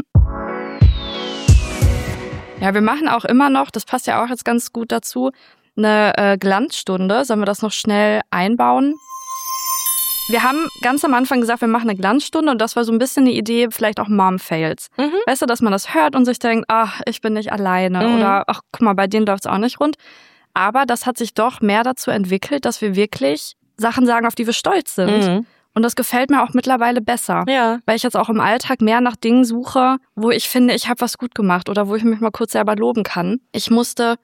A: Ja, wir machen auch immer noch, das passt ja auch jetzt ganz gut dazu, eine Glanzstunde. Sollen wir das noch schnell einbauen? Wir haben ganz am Anfang gesagt, wir machen eine Glanzstunde und das war so ein bisschen eine Idee, vielleicht auch Mom-Fails. Weißt du, dass man das hört und sich denkt, ach, ich bin nicht alleine oder ach, guck mal, bei denen läuft's auch nicht rund. Aber das hat sich doch mehr dazu entwickelt, dass wir wirklich Sachen sagen, auf die wir stolz sind. Und das gefällt mir auch mittlerweile besser.
C: Ja.
A: Weil ich jetzt auch im Alltag mehr nach Dingen suche, wo ich finde, ich habe was gut gemacht oder wo ich mich mal kurz selber loben kann. Ich musste.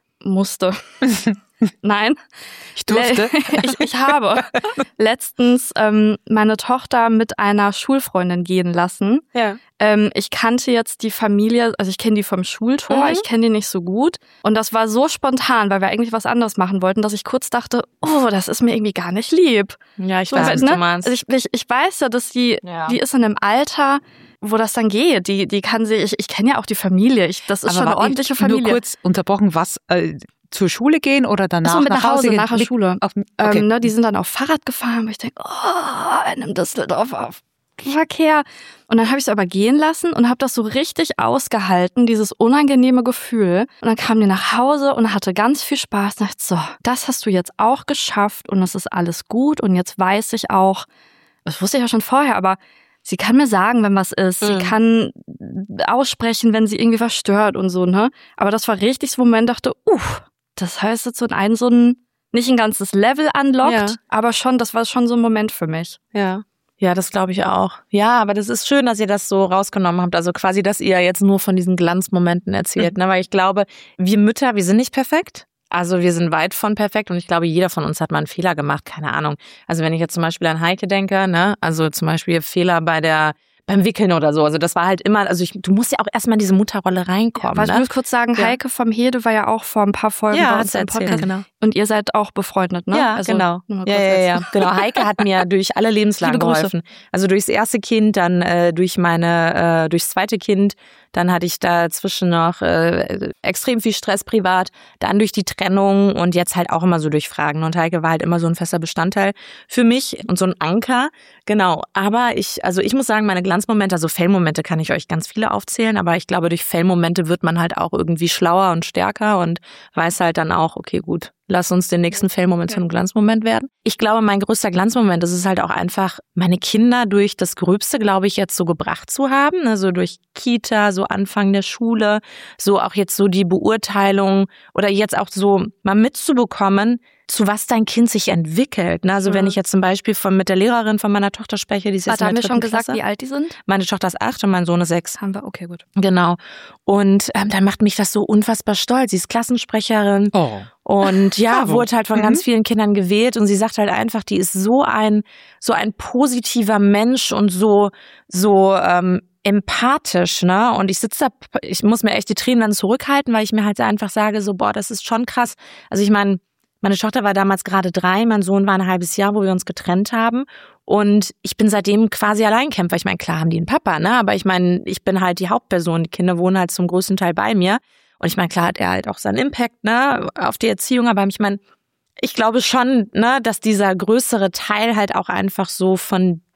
A: Nein.
B: Ich durfte.
A: Ich habe letztens meine Tochter mit einer Schulfreundin gehen lassen.
C: Ja.
A: Ich kannte jetzt die Familie, also ich kenne die vom Schultor, ich kenne die nicht so gut. Und das war so spontan, weil wir eigentlich was anderes machen wollten, dass ich kurz dachte, oh, das ist mir irgendwie gar nicht lieb.
C: Ja, ich weiß, was du meinst.
A: Also ich weiß ja, dass die ist in einem Alter, wo das dann geht. Die kann ich kenne ja auch die Familie. Das ist schon eine ordentliche Familie.
B: Nur kurz unterbrochen, was zur Schule gehen oder danach
A: mit nach Hause
B: gehen?
A: Nach der Schule.
B: Okay.
A: Die sind dann auf Fahrrad gefahren, wo ich denke, in einem Düsseldorfer Verkehr. Und dann habe ich es aber gehen lassen und habe das so richtig ausgehalten, dieses unangenehme Gefühl. Und dann kam die nach Hause und hatte ganz viel Spaß. Und dachte, so, das hast du jetzt auch geschafft und es ist alles gut. Und jetzt weiß ich auch, das wusste ich ja schon vorher, aber sie kann mir sagen, wenn was ist. Sie kann aussprechen, wenn sie irgendwie was stört und so, ne? Aber das war richtig so ein Moment, dachte, das heißt jetzt so ein nicht ein ganzes Level unlockt, aber schon, das war schon so ein Moment für mich.
C: Ja. Ja, das glaube ich auch. Ja, aber das ist schön, dass ihr das so rausgenommen habt. Also quasi, dass ihr jetzt nur von diesen Glanzmomenten erzählt, ne? Weil ich glaube, wir Mütter, wir sind nicht perfekt. Also wir sind weit von perfekt und ich glaube, jeder von uns hat mal einen Fehler gemacht, keine Ahnung. Also wenn ich jetzt zum Beispiel an Heike denke, ne, also zum Beispiel Fehler beim Wickeln oder so. Also das war halt immer, du musst ja auch erstmal in diese Mutterrolle reinkommen.
A: Ja, ich muss kurz sagen, Heike vom Hede war ja auch vor ein paar Folgen bei uns im Podcast.
C: Genau.
A: Und ihr seid auch befreundet, ne?
C: Ja, also, genau. Ja. Genau. Heike hat mir durch alle Lebenslagen geholfen. Also durchs erste Kind, dann durchs zweite Kind, dann hatte ich dazwischen noch extrem viel Stress privat, dann durch die Trennung und jetzt halt auch immer so durch Fragen. Und Heike war halt immer so ein fester Bestandteil für mich und so ein Anker. Genau. Aber ich muss sagen, meine Glanzmomente, also Fail-Momente kann ich euch ganz viele aufzählen, aber ich glaube, durch Fail-Momente wird man halt auch irgendwie schlauer und stärker und weiß halt dann auch, okay, gut, lass uns den nächsten Fail-Moment zu einem Glanzmoment werden. Ich glaube, mein größter Glanzmoment, das ist halt auch einfach, meine Kinder durch das Gröbste, glaube ich, jetzt so gebracht zu haben. Also durch Kita, so Anfang der Schule, so auch jetzt so die Beurteilung oder jetzt auch so mal mitzubekommen, zu was dein Kind sich entwickelt. Also wenn ich jetzt zum Beispiel mit der Lehrerin von meiner Tochter spreche, die ist jetzt in der 3. Klasse.
A: Haben wir schon gesagt, wie alt die sind?
C: Meine Tochter ist 8 und mein Sohn ist 6.
A: Haben wir, okay, gut.
C: Genau. Und dann macht mich das so unfassbar stolz. Sie ist Klassensprecherin.
B: Oh.
C: Und ja, wurde halt von ganz vielen Kindern gewählt und sie sagt halt einfach, die ist so ein positiver Mensch und so empathisch, ne? Und ich sitze da, ich muss mir echt die Tränen dann zurückhalten, weil ich mir halt einfach sage, so, boah, das ist schon krass. Also ich meine, meine Tochter war damals gerade 3, mein Sohn war ein halbes Jahr, wo wir uns getrennt haben. Und ich bin seitdem quasi Alleinkämpfer. Ich meine, klar haben die einen Papa, ne? Aber ich meine, ich bin halt die Hauptperson. Die Kinder wohnen halt zum größten Teil bei mir. Und ich meine, klar hat er halt auch seinen Impact, ne, auf die Erziehung. Aber ich meine, ich glaube schon, ne, dass dieser größere Teil halt auch einfach so von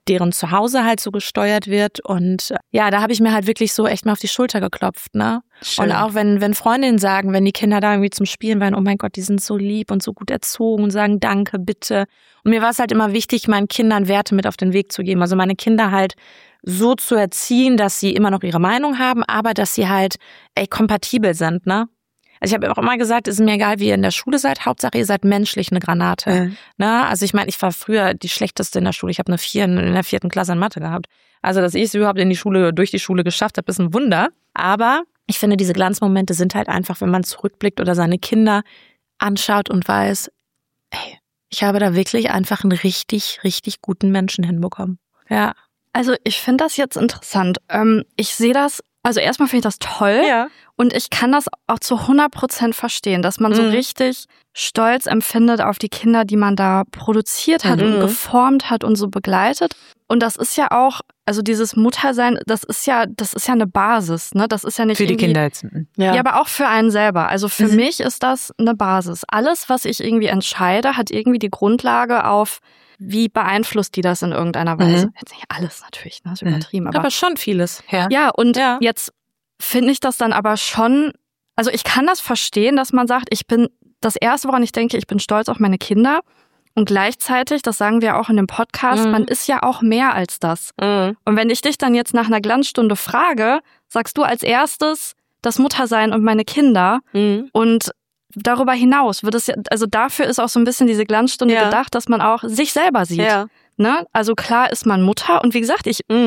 C: deren Zuhause halt so gesteuert wird. Und ja, da habe ich mir halt wirklich so echt mal auf die Schulter geklopft, ne?
B: Schön.
C: Und auch wenn Freundinnen sagen, wenn die Kinder da irgendwie zum Spielen waren, oh mein Gott, die sind so lieb und so gut erzogen und sagen danke, bitte. Und mir war es halt immer wichtig, meinen Kindern Werte mit auf den Weg zu geben. Also meine Kinder halt so zu erziehen, dass sie immer noch ihre Meinung haben, aber dass sie halt kompatibel sind, ne? Also ich habe auch immer gesagt, es ist mir egal, wie ihr in der Schule seid, Hauptsache ihr seid menschlich eine Granate. Ne? Also ich meine, ich war früher die Schlechteste in der Schule. Ich habe eine 4 in der 4. Klasse in Mathe gehabt. Also dass ich es überhaupt durch die Schule geschafft habe, ist ein Wunder. Aber ich finde, diese Glanzmomente sind halt einfach, wenn man zurückblickt oder seine Kinder anschaut und weiß, ey, ich habe da wirklich einfach einen richtig, richtig guten Menschen hinbekommen. Ja.
A: Also ich finde das jetzt interessant. Ich sehe das, also erstmal finde ich das toll.
C: Ja.
A: Und ich kann das auch zu 100% verstehen, dass man so richtig Stolz empfindet auf die Kinder, die man da produziert hat und geformt hat und so begleitet. Und das ist ja auch, also dieses Muttersein, das ist ja eine Basis, ne? Das ist ja nicht
B: für die Kinder jetzt.
A: Ja, aber auch für einen selber. Also für mich ist das eine Basis. Alles, was ich irgendwie entscheide, hat irgendwie die Grundlage auf, wie beeinflusst die das in irgendeiner Weise. Jetzt nicht alles natürlich, ne? Das ist übertrieben.
C: Aber schon vieles.
A: Ja, und jetzt finde ich das dann aber schon, also ich kann das verstehen, dass man sagt, ich bin, das Erste, woran ich denke, ich bin stolz auf meine Kinder. Und gleichzeitig, das sagen wir auch in dem Podcast, man ist ja auch mehr als das. Und wenn ich dich dann jetzt nach einer Glanzstunde frage, sagst du als erstes das Muttersein und meine Kinder. Und darüber hinaus wird es ja, also dafür ist auch so ein bisschen diese Glanzstunde gedacht, dass man auch sich selber sieht. Ja. Ne? Also klar ist man Mutter und wie gesagt,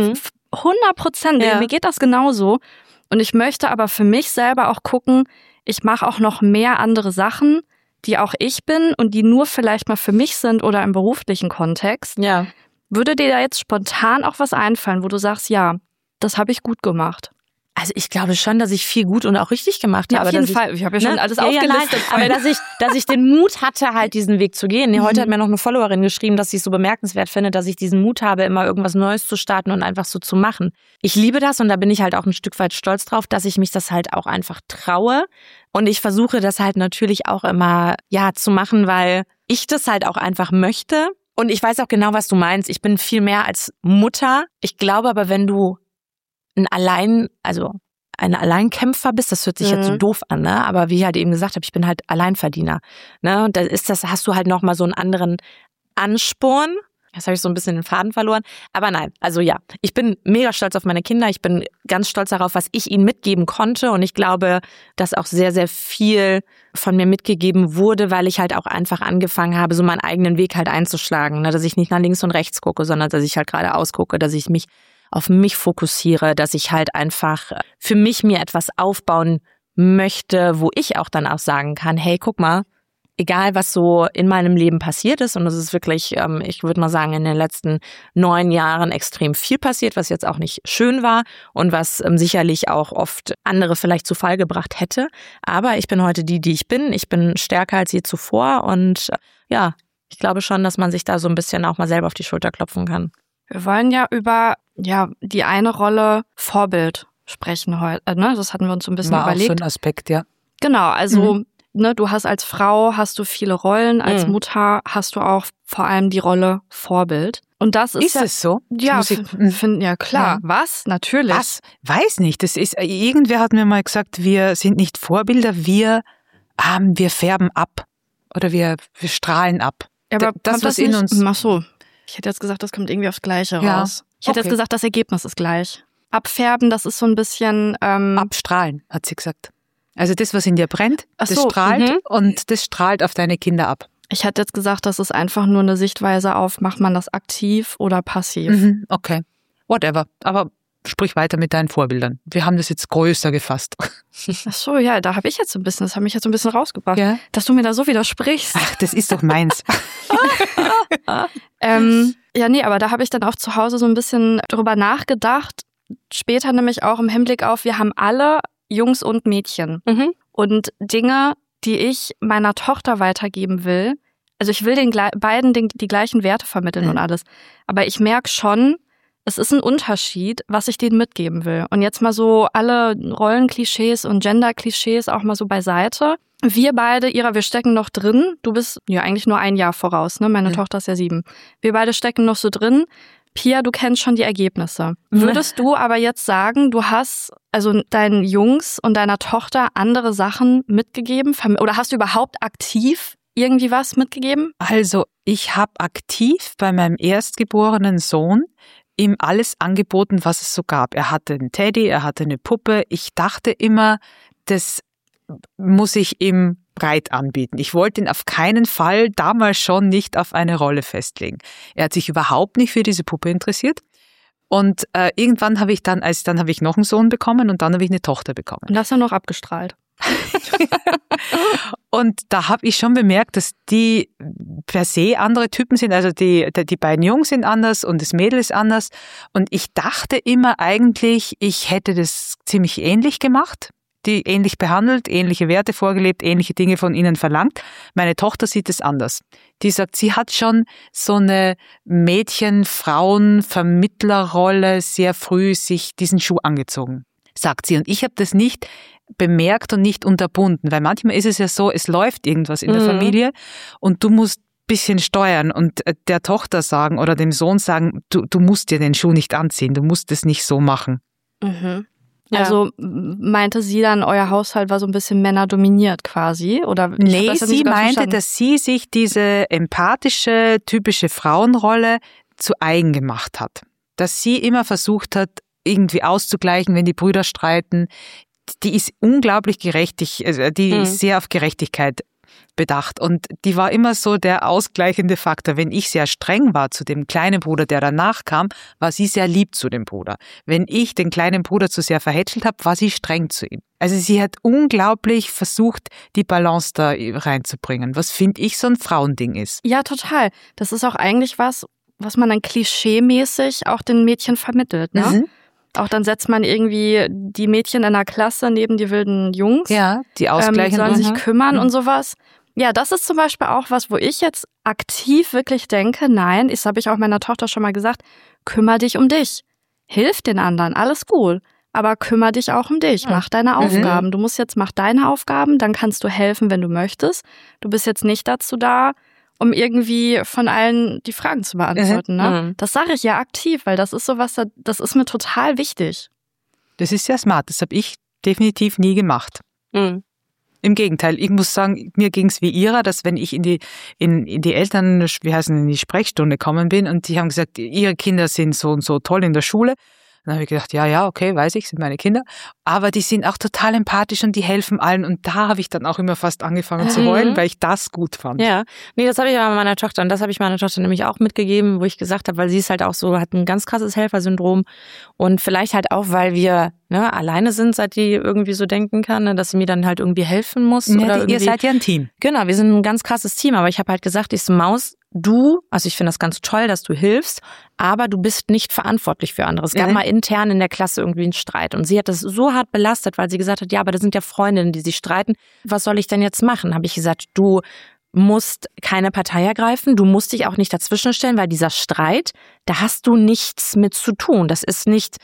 A: 100%, mir geht das genauso. Und ich möchte aber für mich selber auch gucken, ich mache auch noch mehr andere Sachen, die auch ich bin und die nur vielleicht mal für mich sind oder im beruflichen Kontext.
C: Ja.
A: Würde dir da jetzt spontan auch was einfallen, wo du sagst, ja, das habe ich gut gemacht?
C: Also ich glaube schon, dass ich viel gut und auch richtig gemacht habe.
A: Ja, auf jeden Fall. Ich habe ja schon alles aufgelistet.
C: Aber dass ich den Mut hatte, halt diesen Weg zu gehen. Heute hat mir noch eine Followerin geschrieben, dass sie es so bemerkenswert findet, dass ich diesen Mut habe, immer irgendwas Neues zu starten und einfach so zu machen. Ich liebe das und da bin ich halt auch ein Stück weit stolz drauf, dass ich mich das halt auch einfach traue. Und ich versuche das halt natürlich auch immer, zu machen, weil ich das halt auch einfach möchte. Und ich weiß auch genau, was du meinst. Ich bin viel mehr als Mutter. Ich glaube aber, wenn du ein Alleinkämpfer bist, das hört sich jetzt so doof an, ne? Aber wie ich halt eben gesagt habe, ich bin halt Alleinverdiener, ne? Und da hast du halt nochmal so einen anderen Ansporn. Jetzt habe ich so ein bisschen den Faden verloren. Aber nein, also ja, ich bin mega stolz auf meine Kinder. Ich bin ganz stolz darauf, was ich ihnen mitgeben konnte. Und ich glaube, dass auch sehr, sehr viel von mir mitgegeben wurde, weil ich halt auch einfach angefangen habe, so meinen eigenen Weg halt einzuschlagen, ne? Dass ich nicht nach links und rechts gucke, sondern dass ich halt geradeaus gucke, dass ich mich auf mich fokussiere, dass ich halt einfach für mich mir etwas aufbauen möchte, wo ich auch dann auch sagen kann, hey, guck mal, egal was so in meinem Leben passiert ist, und es ist wirklich, ich würde mal sagen, in den letzten 9 Jahren extrem viel passiert, was jetzt auch nicht schön war und was sicherlich auch oft andere vielleicht zu Fall gebracht hätte, aber ich bin heute die ich bin. Ich bin stärker als je zuvor und ich glaube schon, dass man sich da so ein bisschen auch mal selber auf die Schulter klopfen kann.
A: Wir wollen ja über die eine Rolle Vorbild sprechen heute. Ne? Das hatten wir uns so ein bisschen überlegt.
B: Auch so ein Aspekt, ja.
A: Genau, also du hast als Frau viele Rollen, als Mutter hast du auch vor allem die Rolle Vorbild. Und das ist
B: es so?
A: Ja, finden ja klar. Ja. Was? Natürlich.
B: Was? Weiß nicht. Das ist, irgendwer hat mir mal gesagt, wir sind nicht Vorbilder, wir färben ab. Oder wir strahlen ab.
A: Ja, aber
B: das, was in uns.
A: Ach so. Ich hätte jetzt gesagt, das kommt irgendwie aufs Gleiche raus. Ich hätte jetzt gesagt, das Ergebnis ist gleich. Abfärben, das ist so ein bisschen...
B: Abstrahlen, hat sie gesagt. Also das, was in dir brennt, das strahlt und das strahlt auf deine Kinder ab.
A: Ich hätte jetzt gesagt, das ist einfach nur eine Sichtweise auf, macht man das aktiv oder passiv.
B: Okay, whatever. Aber sprich weiter mit deinen Vorbildern. Wir haben das jetzt größer gefasst.
A: Ach so, ja, das hat mich jetzt so ein bisschen rausgebracht, dass du mir da so widersprichst.
B: Ach, das ist doch meins.
A: Aber da habe ich dann auch zu Hause so ein bisschen drüber nachgedacht. Später nämlich auch im Hinblick auf, wir haben alle Jungs und Mädchen. Und Dinge, die ich meiner Tochter weitergeben will. Also ich will den beiden die gleichen Werte vermitteln und alles. Aber ich merke schon, es ist ein Unterschied, was ich denen mitgeben will. Und jetzt mal so alle Rollenklischees und Gender-Klischees auch mal so beiseite. Wir beide, Ira, wir stecken noch drin. Du bist ja eigentlich nur 1 Jahr voraus, ne? Meine Tochter ist ja 7. Wir beide stecken noch so drin. Pia, du kennst schon die Ergebnisse. Würdest du aber jetzt sagen, du hast also deinen Jungs und deiner Tochter andere Sachen mitgegeben? Oder hast du überhaupt aktiv irgendwie was mitgegeben?
B: Also ich habe aktiv bei meinem erstgeborenen Sohn ihm alles angeboten, was es so gab. Er hatte einen Teddy, er hatte eine Puppe. Ich dachte immer, das muss ich ihm breit anbieten. Ich wollte ihn auf keinen Fall damals schon nicht auf eine Rolle festlegen. Er hat sich überhaupt nicht für diese Puppe interessiert. Und irgendwann habe ich habe ich noch einen Sohn bekommen und dann habe ich eine Tochter bekommen.
A: Und das ist ja noch abgestrahlt.
B: Und da habe ich schon bemerkt, dass die per se andere Typen sind. Also die beiden Jungs sind anders und das Mädel ist anders. Und ich dachte immer eigentlich, ich hätte das ziemlich ähnlich gemacht. Die ähnlich behandelt, ähnliche Werte vorgelebt, ähnliche Dinge von ihnen verlangt. Meine Tochter sieht es anders. Die sagt, sie hat schon so eine Mädchen-Frauen-Vermittlerrolle sehr früh sich diesen Schuh angezogen, sagt sie. Und ich habe das nicht bemerkt und nicht unterbunden, weil manchmal ist es ja so, es läuft irgendwas in der Familie und du musst ein bisschen steuern und der Tochter sagen oder dem Sohn sagen, du musst dir den Schuh nicht anziehen, du musst es nicht so machen.
A: Mhm. Ja. Also meinte sie dann, euer Haushalt war so ein bisschen männerdominiert quasi? Oder
B: nee, sie meinte, dass sie sich diese empathische, typische Frauenrolle zu eigen gemacht hat. Dass sie immer versucht hat, irgendwie auszugleichen, wenn die Brüder streiten. Die ist unglaublich ist sehr auf Gerechtigkeit bedacht. Und die war immer so der ausgleichende Faktor. Wenn ich sehr streng war zu dem kleinen Bruder, der danach kam, war sie sehr lieb zu dem Bruder. Wenn ich den kleinen Bruder zu sehr verhätschelt habe, war sie streng zu ihm. Also sie hat unglaublich versucht, die Balance da reinzubringen, was finde ich so ein Frauending ist.
A: Ja, total. Das ist auch eigentlich was man dann klischeemäßig auch den Mädchen vermittelt, ne? Mhm. Auch dann setzt man irgendwie die Mädchen in der Klasse neben die wilden Jungs.
B: Ja, die ausgleichen.
A: Sollen sich kümmern und sowas. Ja, das ist zum Beispiel auch was, wo ich jetzt aktiv wirklich denke, nein, das habe ich auch meiner Tochter schon mal gesagt, kümmere dich um dich. Hilf den anderen, alles gut. Aber kümmere dich auch um dich, mach deine Aufgaben. Du mach deine Aufgaben, dann kannst du helfen, wenn du möchtest. Du bist jetzt nicht dazu da, um irgendwie von allen die Fragen zu beantworten. Ne? Das sage ich ja aktiv, weil das ist sowas, das ist mir total wichtig.
B: Das ist sehr smart, das habe ich definitiv nie gemacht. Mhm. Im Gegenteil, ich muss sagen, mir ging es wie ihrer, dass wenn ich in die Eltern, in die Sprechstunde gekommen bin und die haben gesagt, ihre Kinder sind so und so toll in der Schule. Dann habe ich gedacht, ja, okay, weiß ich, sind meine Kinder. Aber die sind auch total empathisch und die helfen allen. Und da habe ich dann auch immer fast angefangen zu heulen, weil ich das gut fand.
C: Ja, nee, das habe ich aber meiner Tochter. Und das habe ich meiner Tochter nämlich auch mitgegeben, wo ich gesagt habe, weil sie ist halt auch so, hat ein ganz krasses Helfersyndrom. Und vielleicht halt auch, weil wir alleine sind, seit die irgendwie so denken kann, dass sie mir dann halt irgendwie helfen muss.
B: Ja,
C: oder
B: ihr seid ja ein Team.
C: Genau, wir sind ein ganz krasses Team. Aber ich habe halt gesagt, ich so, Maus, also ich finde das ganz toll, dass du hilfst, aber du bist nicht verantwortlich für andere. Es gab mal intern in der Klasse irgendwie einen Streit und sie hat das so hart belastet, weil sie gesagt hat, ja, aber das sind ja Freundinnen, die sich streiten. Was soll ich denn jetzt machen? Habe ich gesagt, du musst keine Partei ergreifen, du musst dich auch nicht dazwischenstellen, weil dieser Streit, da hast du nichts mit zu tun. Das ist nicht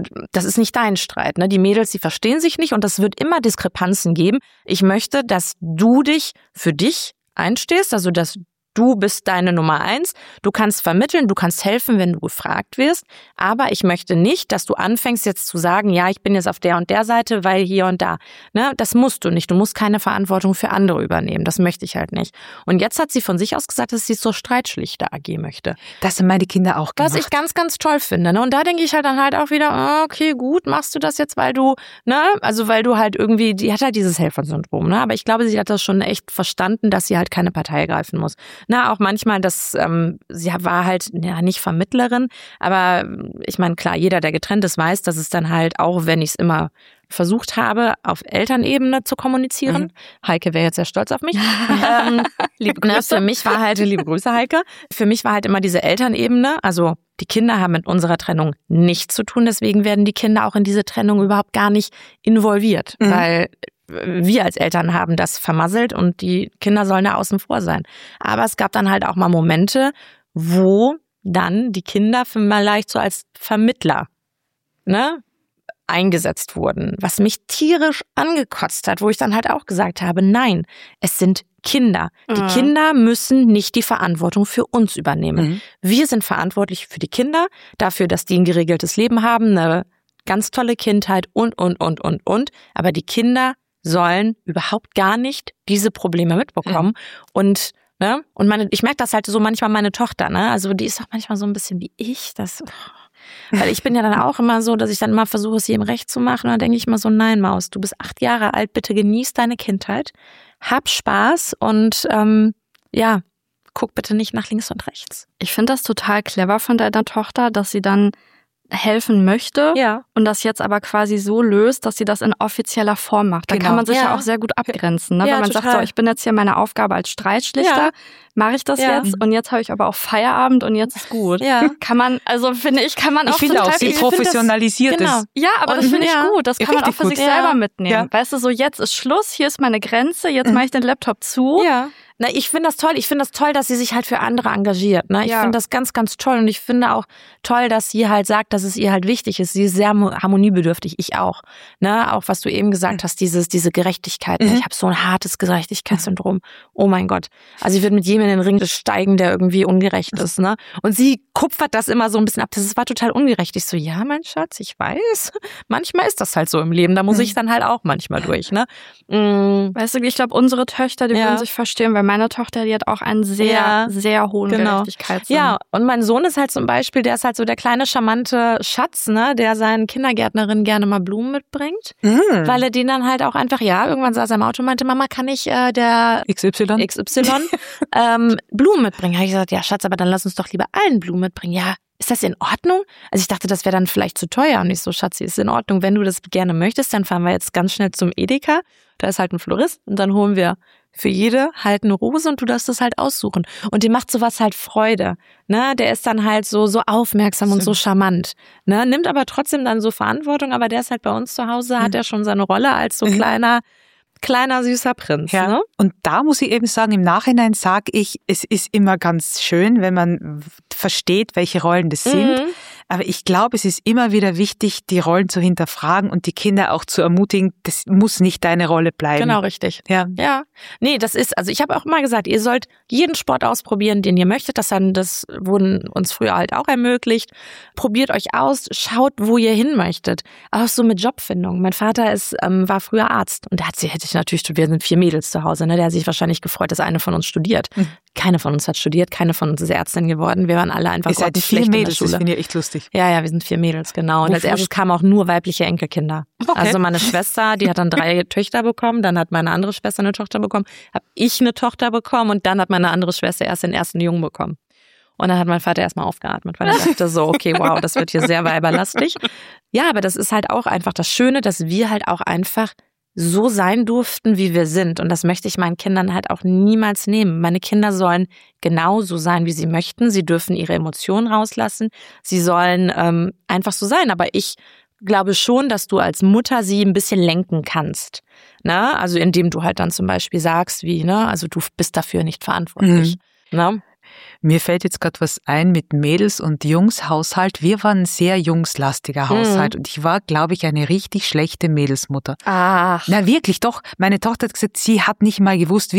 C: dein Streit. Ne? Die Mädels, die verstehen sich nicht und es wird immer Diskrepanzen geben. Ich möchte, dass du dich für dich einstehst, also dass du bist deine Nummer 1. Du kannst vermitteln, du kannst helfen, wenn du gefragt wirst. Aber ich möchte nicht, dass du anfängst jetzt zu sagen, ja, ich bin jetzt auf der und der Seite, weil hier und da. Ne, das musst du nicht. Du musst keine Verantwortung für andere übernehmen. Das möchte ich halt nicht. Und jetzt hat sie von sich aus gesagt, dass sie zur Streitschlichter AG möchte.
B: Das haben meine Kinder auch gemacht.
C: Was ich ganz, ganz toll finde. Ne? Und da denke ich halt dann halt auch wieder, okay, gut, machst du das jetzt, weil du, weil du halt irgendwie, die hat halt dieses Helfersyndrom. Ne? Aber ich glaube, sie hat das schon echt verstanden, dass sie halt keine Partei ergreifen muss. Auch manchmal, sie war halt nicht Vermittlerin, aber ich meine, klar, jeder, der getrennt ist, weiß, dass es dann halt, auch wenn ich es immer versucht habe, auf Elternebene zu kommunizieren. Heike wäre jetzt sehr stolz auf mich. Liebe Grüße. Für mich war halt, liebe Grüße, Heike. Für mich war halt immer diese Elternebene, also die Kinder haben mit unserer Trennung nichts zu tun, deswegen werden die Kinder auch in diese Trennung überhaupt gar nicht involviert, weil wir als Eltern haben das vermasselt und die Kinder sollen da außen vor sein. Aber es gab dann halt auch mal Momente, wo dann die Kinder vielleicht so als Vermittler, eingesetzt wurden, was mich tierisch angekotzt hat, wo ich dann halt auch gesagt habe, nein, es sind Kinder. Die Kinder müssen nicht die Verantwortung für uns übernehmen. Wir sind verantwortlich für die Kinder, dafür, dass die ein geregeltes Leben haben, eine ganz tolle Kindheit und. Aber die Kinder sollen überhaupt gar nicht diese Probleme mitbekommen. Und ich merke das halt so manchmal meine Tochter, ne? Also die ist auch manchmal so ein bisschen wie ich, weil ich bin ja dann auch immer so, dass ich dann immer versuche, es jedem recht zu machen. Und dann denke ich immer so, nein, Maus, du bist 8 Jahre alt, bitte genieß deine Kindheit, hab Spaß und guck bitte nicht nach links und rechts.
A: Ich finde das total clever von deiner Tochter, dass sie dann helfen möchte und das jetzt aber quasi so löst, dass sie das in offizieller Form macht. Da kann man sich ja auch sehr gut abgrenzen, ne? Wenn man sagt, so, ich bin jetzt hier meine Aufgabe als Streitschlichter, mache ich das jetzt und jetzt habe ich aber auch Feierabend und jetzt ist gut. Ja. Kann man, also finde ich, kann man auch...
B: Ich finde auch, sie professionalisiert es.
A: Ja, aber das finde ich gut. Das kann man auch für sich selber mitnehmen. Ja. Weißt du, so jetzt ist Schluss, hier ist meine Grenze, jetzt mache ich den Laptop zu.
C: Ja. Na, ich finde das toll. Ich finde das toll, dass sie sich halt für andere engagiert. Ne? Ich finde das ganz, ganz toll. Und ich finde auch toll, dass sie halt sagt, dass es ihr halt wichtig ist. Sie ist sehr harmoniebedürftig. Ich auch. Ne? Auch was du eben gesagt hast, diese Gerechtigkeit. Ich habe so ein hartes Gerechtigkeitssyndrom. Oh mein Gott. Also ich würde mit jedem in den Ring steigen, der irgendwie ungerecht ist. Ne? Und sie kupfert das immer so ein bisschen ab. Das war total ungerecht. Ich so, ja, mein Schatz, ich weiß. Manchmal ist das halt so im Leben. Da muss ich dann halt auch manchmal durch. Ne?
A: Weißt du, ich glaube, unsere Töchter, die würden sich verstehen, weil meine Tochter, die hat auch einen sehr, sehr hohen Gerechtigkeitssinn.
C: Ja, und mein Sohn ist halt zum Beispiel, der ist halt so der kleine, charmante Schatz, ne, der seinen Kindergärtnerinnen gerne mal Blumen mitbringt, weil er den dann halt auch einfach, irgendwann saß er im Auto und meinte, Mama, kann ich der XY Blumen mitbringen? Habe ich gesagt, ja, Schatz, aber dann lass uns doch lieber allen Blumen mitbringen. Ja, ist das in Ordnung? Also ich dachte, das wäre dann vielleicht zu teuer. Und ich so, Schatzi, ist in Ordnung. Wenn du das gerne möchtest, dann fahren wir jetzt ganz schnell zum Edeka. Da ist halt ein Florist und dann holen wir für jede halt eine Rose und du darfst das halt aussuchen. Und dem macht sowas halt Freude. Ne? Der ist dann halt so aufmerksam und so charmant. Ne? Nimmt aber trotzdem dann so Verantwortung, aber der ist halt bei uns zu Hause, hat er schon seine Rolle als so kleiner süßer Prinz.
B: Ja.
C: Ne?
B: Und da muss ich eben sagen, im Nachhinein sage ich, es ist immer ganz schön, wenn man versteht, welche Rollen das sind. Aber ich glaube, es ist immer wieder wichtig, die Rollen zu hinterfragen und die Kinder auch zu ermutigen, das muss nicht deine Rolle bleiben.
C: Genau, richtig. Ja. Nee, also ich habe auch immer gesagt, ihr sollt jeden Sport ausprobieren, den ihr möchtet. Das wurden uns früher halt auch ermöglicht. Probiert euch aus, schaut, wo ihr hin möchtet. Auch so mit Jobfindung. Mein Vater war früher Arzt und hätte ich natürlich studiert, wir sind 4 Mädels zu Hause, ne? Der hat sich wahrscheinlich gefreut, dass eine von uns studiert. Keine von uns hat studiert, keine von uns ist Ärztin geworden. Wir waren alle einfach
B: grottenschlecht in der Schule. Das finde ich echt lustig.
C: Ja, wir sind 4 Mädels, genau. Und als erstes kamen auch nur weibliche Enkelkinder. Okay. Also meine Schwester, die hat dann 3 Töchter bekommen, dann hat meine andere Schwester eine Tochter bekommen, habe ich eine Tochter bekommen und dann hat meine andere Schwester erst den ersten Jungen bekommen. Und dann hat mein Vater erstmal aufgeatmet, weil er dachte so, okay, wow, das wird hier sehr weiberlastig. Ja, aber das ist halt auch einfach das Schöne, dass wir halt auch einfach so sein durften, wie wir sind. Und das möchte ich meinen Kindern halt auch niemals nehmen. Meine Kinder sollen genauso sein, wie sie möchten. Sie dürfen ihre Emotionen rauslassen. Sie sollen einfach so sein. Aber ich glaube schon, dass du als Mutter sie ein bisschen lenken kannst. Ne? Also indem du halt dann zum Beispiel sagst, also du bist dafür nicht verantwortlich. Ne?
B: Mir fällt jetzt gerade was ein mit Mädels- und Jungs-Haushalt. Wir waren ein sehr jungslastiger Haushalt und ich war, glaube ich, eine richtig schlechte Mädelsmutter.
C: Ach.
B: Na wirklich, doch. Meine Tochter hat gesagt, sie hat nicht mal gewusst,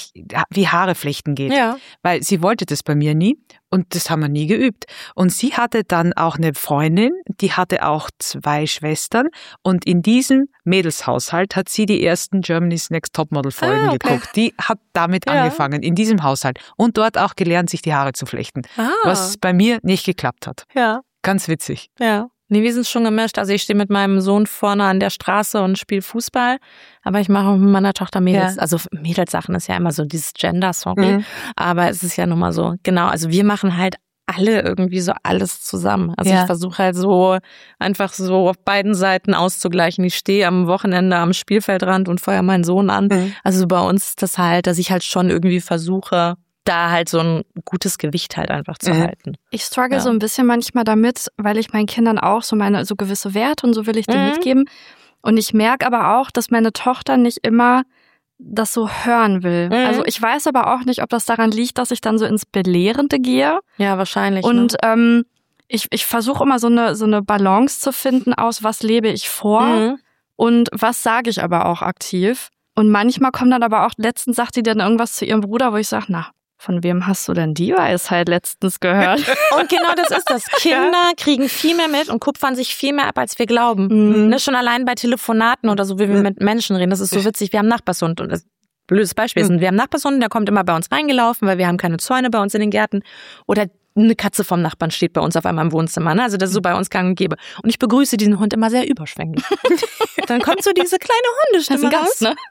B: wie Haare flechten geht. Ja. Weil sie wollte das bei mir nie und das haben wir nie geübt. Und sie hatte dann auch eine Freundin, die hatte auch 2 Schwestern und in diesem Mädelshaushalt hat sie die ersten Germany's Next Topmodel-Folgen geguckt. Die hat damit angefangen, in diesem Haushalt. Und dort auch gelernt, sich die Haare zu flechten. Was bei mir nicht geklappt hat. Ja. Ganz witzig.
C: Ja. Nee, wir sind schon gemischt. Also ich stehe mit meinem Sohn vorne an der Straße und spiele Fußball. Aber ich mache auch mit meiner Tochter Mädels. Ja. Also Mädelssachen ist ja immer so dieses Gender, sorry. Aber es ist ja nun mal so. Genau, also wir machen halt alle irgendwie so alles zusammen. Also ich versuche halt so einfach so auf beiden Seiten auszugleichen. Ich stehe am Wochenende am Spielfeldrand und feuere meinen Sohn an. Also bei uns ist das halt, dass ich halt schon irgendwie versuche, da halt so ein gutes Gewicht halt einfach zu halten.
A: Ich struggle so ein bisschen manchmal damit, weil ich meinen Kindern auch so meine so gewisse Werte und so will ich denen mitgeben. Und ich merke aber auch, dass meine Tochter nicht immer das so hören will. Also ich weiß aber auch nicht, ob das daran liegt, dass ich dann so ins Belehrende gehe.
C: Ja, wahrscheinlich.
A: Und ich versuche immer so eine Balance zu finden aus, was lebe ich vor und was sage ich aber auch aktiv. Und manchmal kommt dann aber auch, letztens sagt sie dann irgendwas zu ihrem Bruder, wo ich sage, na, von wem hast du denn die Weisheit letztens gehört?
C: Und genau das ist das. Kinder kriegen viel mehr mit und kupfern sich viel mehr ab, als wir glauben. Ne, schon allein bei Telefonaten oder so, wie wir mit Menschen reden, das ist so witzig. Wir haben einen Nachbarshund und das blödes Beispiel ist, wir haben einen Nachbarshund, der kommt immer bei uns reingelaufen, weil wir haben keine Zäune bei uns in den Gärten. Oder eine Katze vom Nachbarn steht bei uns auf einmal im Wohnzimmer. Ne? Also das ist so bei uns gang und gäbe. Und ich begrüße diesen Hund immer sehr überschwänglich. Dann kommt so diese kleine Hundestimme raus.
A: Gast, ne?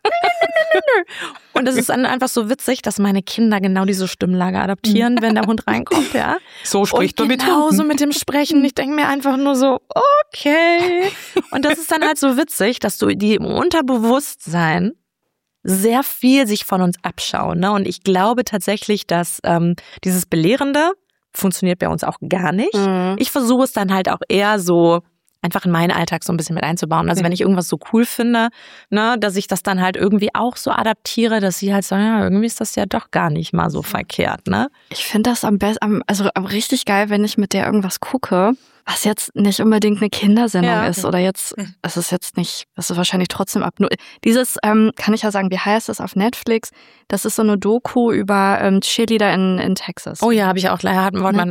C: Und es ist dann einfach so witzig, dass meine Kinder genau diese Stimmlage adaptieren, wenn der Hund reinkommt. Ja.
B: So spricht man mit Hunden.
C: Genauso mit dem Sprechen. Ich denke mir einfach nur so, okay. Und das ist dann halt so witzig, dass die im Unterbewusstsein sehr viel sich von uns abschauen. Ne? Und ich glaube tatsächlich, dass dieses Belehrende funktioniert bei uns auch gar nicht. Ich versuche es dann halt auch eher so einfach in meinen Alltag so ein bisschen mit einzubauen. Also wenn ich irgendwas so cool finde, ne, dass ich das dann halt irgendwie auch so adaptiere, dass sie halt sagen, ja, irgendwie ist das ja doch gar nicht mal so verkehrt. Ne?
A: Ich finde das am besten, also richtig geil, wenn ich mit der irgendwas gucke, was jetzt nicht unbedingt eine Kindersendung ist oder jetzt, es ist jetzt nicht, das ist wahrscheinlich trotzdem dieses, kann ich ja sagen, wie heißt das auf Netflix? Das ist so eine Doku über Cheerleader in Texas.
C: Oh ja, habe ich auch leider,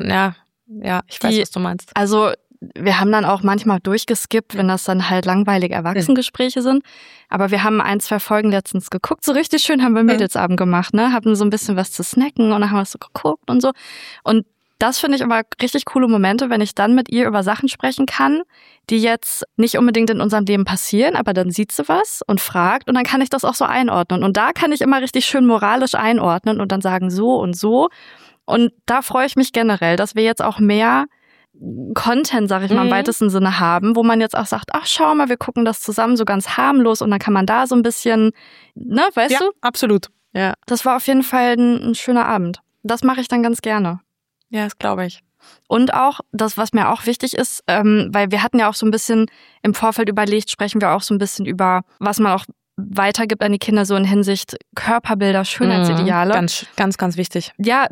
C: ja, ich weiß, was du meinst.
A: Also wir haben dann auch manchmal durchgeskippt, wenn das dann halt langweilige Erwachsenengespräche sind. Aber wir haben 1, 2 Folgen letztens geguckt. So richtig schön haben wir Mädelsabend gemacht, ne? Haben so ein bisschen was zu snacken und dann haben wir es so geguckt und so. Und das finde ich immer richtig coole Momente, wenn ich dann mit ihr über Sachen sprechen kann, die jetzt nicht unbedingt in unserem Leben passieren, aber dann sieht sie was und fragt und dann kann ich das auch so einordnen. Und da kann ich immer richtig schön moralisch einordnen und dann sagen so und so. Und da freue ich mich generell, dass wir jetzt auch mehr Content, sag ich mal, im weitesten Sinne haben, wo man jetzt auch sagt, ach schau mal, wir gucken das zusammen so ganz harmlos und dann kann man da so ein bisschen, ne, weißt du?
B: Ja, absolut.
C: Ja.
A: Das war auf jeden Fall ein schöner Abend. Das mache ich dann ganz gerne.
C: Ja, das glaube ich.
A: Und auch das, was mir auch wichtig ist, weil wir hatten ja auch so ein bisschen im Vorfeld überlegt, sprechen wir auch so ein bisschen über, was man auch weitergibt an die Kinder so in Hinsicht Körperbilder, Schönheitsideale.
C: Ganz, ganz, ganz wichtig.
A: Ja,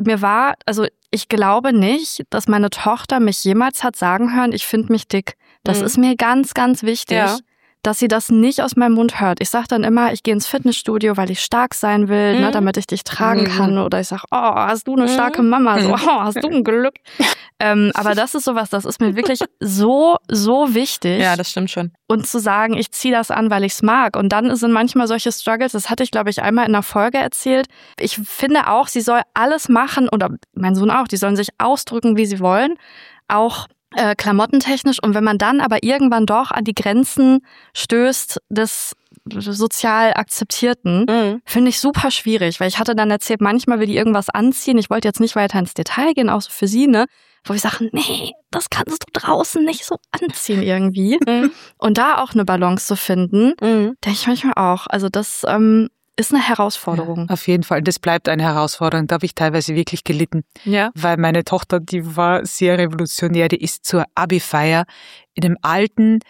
A: ich glaube nicht, dass meine Tochter mich jemals hat sagen hören, ich finde mich dick. Das ist mir ganz, ganz wichtig. Ja. Dass sie das nicht aus meinem Mund hört. Ich sage dann immer, ich gehe ins Fitnessstudio, weil ich stark sein will, ne, damit ich dich tragen kann. Oder ich sage, oh, hast du eine starke Mama? So, oh, hast du ein Glück? Aber das ist sowas, das ist mir wirklich so, so wichtig.
C: Ja, das stimmt schon.
A: Und zu sagen, ich ziehe das an, weil ich es mag. Und dann sind manchmal solche Struggles, das hatte ich, glaube ich, einmal in einer Folge erzählt. Ich finde auch, sie soll alles machen, oder mein Sohn auch, die sollen sich ausdrücken, wie sie wollen. Auch klamottentechnisch. Und wenn man dann aber irgendwann doch an die Grenzen stößt des sozial Akzeptierten, finde ich super schwierig. Weil ich hatte dann erzählt, manchmal will die irgendwas anziehen. Ich wollte jetzt nicht weiter ins Detail gehen, auch so für sie, ne? Wo ich sage, nee, das kannst du draußen nicht so anziehen irgendwie. Und da auch eine Balance zu finden, denke ich manchmal auch. Also das ist eine Herausforderung.
B: Ja, auf jeden Fall. Das bleibt eine Herausforderung. Da habe ich teilweise wirklich gelitten.
C: Ja.
B: Weil meine Tochter, die war sehr revolutionär. Die ist zur Abi-Feier in einem alten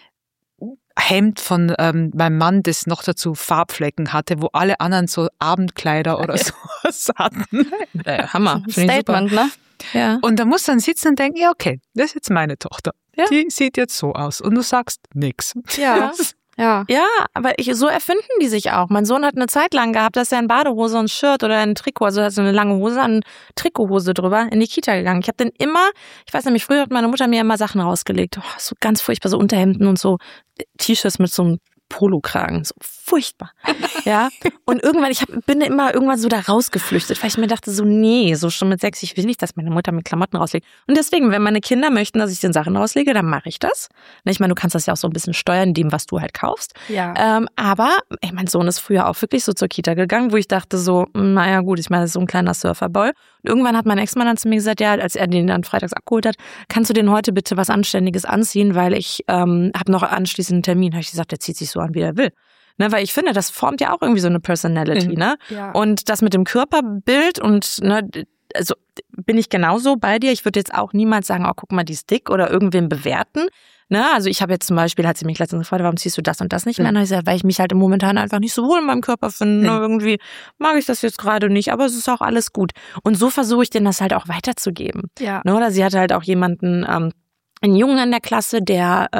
B: Hemd von meinem Mann, das noch dazu Farbflecken hatte, wo alle anderen so Abendkleider oder sowas hatten.
C: Hammer.
A: Statement, ne?
C: Ja.
B: Und da musst du dann sitzen und denken, ja, okay, das ist jetzt meine Tochter. Ja. Die sieht jetzt so aus. Und du sagst nix.
C: Ja. Ja, aber so erfinden die sich auch. Mein Sohn hat eine Zeit lang gehabt, dass er in Badehose und Shirt oder ein Trikot, also so eine lange Hose, eine Trikothose drüber, in die Kita gegangen. Ich habe den immer, ich weiß nämlich, früher hat meine Mutter mir immer Sachen rausgelegt. Oh, so ganz furchtbar, so Unterhemden und so T-Shirts mit so einem Polokragen, so furchtbar. Ja. Und irgendwann, bin immer irgendwann so da rausgeflüchtet, weil ich mir dachte so, nee, so schon mit 6, ich will nicht, dass meine Mutter mir Klamotten rauslegt. Und deswegen, wenn meine Kinder möchten, dass ich den Sachen rauslege, dann mache ich das. Ich meine, du kannst das ja auch so ein bisschen steuern, dem, was du halt kaufst.
A: Ja.
C: Aber mein Sohn ist früher auch wirklich so zur Kita gegangen, wo ich dachte so, naja gut, ich meine, das ist so ein kleiner Surferboy. Und irgendwann hat mein Ex-Mann dann zu mir gesagt, ja, als er den dann freitags abgeholt hat, kannst du den heute bitte was Anständiges anziehen, weil ich habe noch anschließend einen Termin. Habe ich gesagt, der zieht sich so an, wie er will. Ne, weil ich finde, das formt ja auch irgendwie so eine Personality, ne?
A: Ja.
C: Und das mit dem Körperbild und, ne, also bin ich genauso bei dir. Ich würde jetzt auch niemals sagen, oh, guck mal, die ist dick oder irgendwen bewerten. Ne, also ich habe jetzt zum Beispiel, hat sie mich letztens gefragt, warum ziehst du das und das nicht mehr? Und ich gesagt, weil ich mich halt momentan einfach nicht so wohl in meinem Körper finde. Ne? Irgendwie mag ich das jetzt gerade nicht, aber es ist auch alles gut. Und so versuche ich denen das halt auch weiterzugeben.
A: Ja.
C: Ne, oder sie hatte halt auch jemanden, einen Jungen in der Klasse, der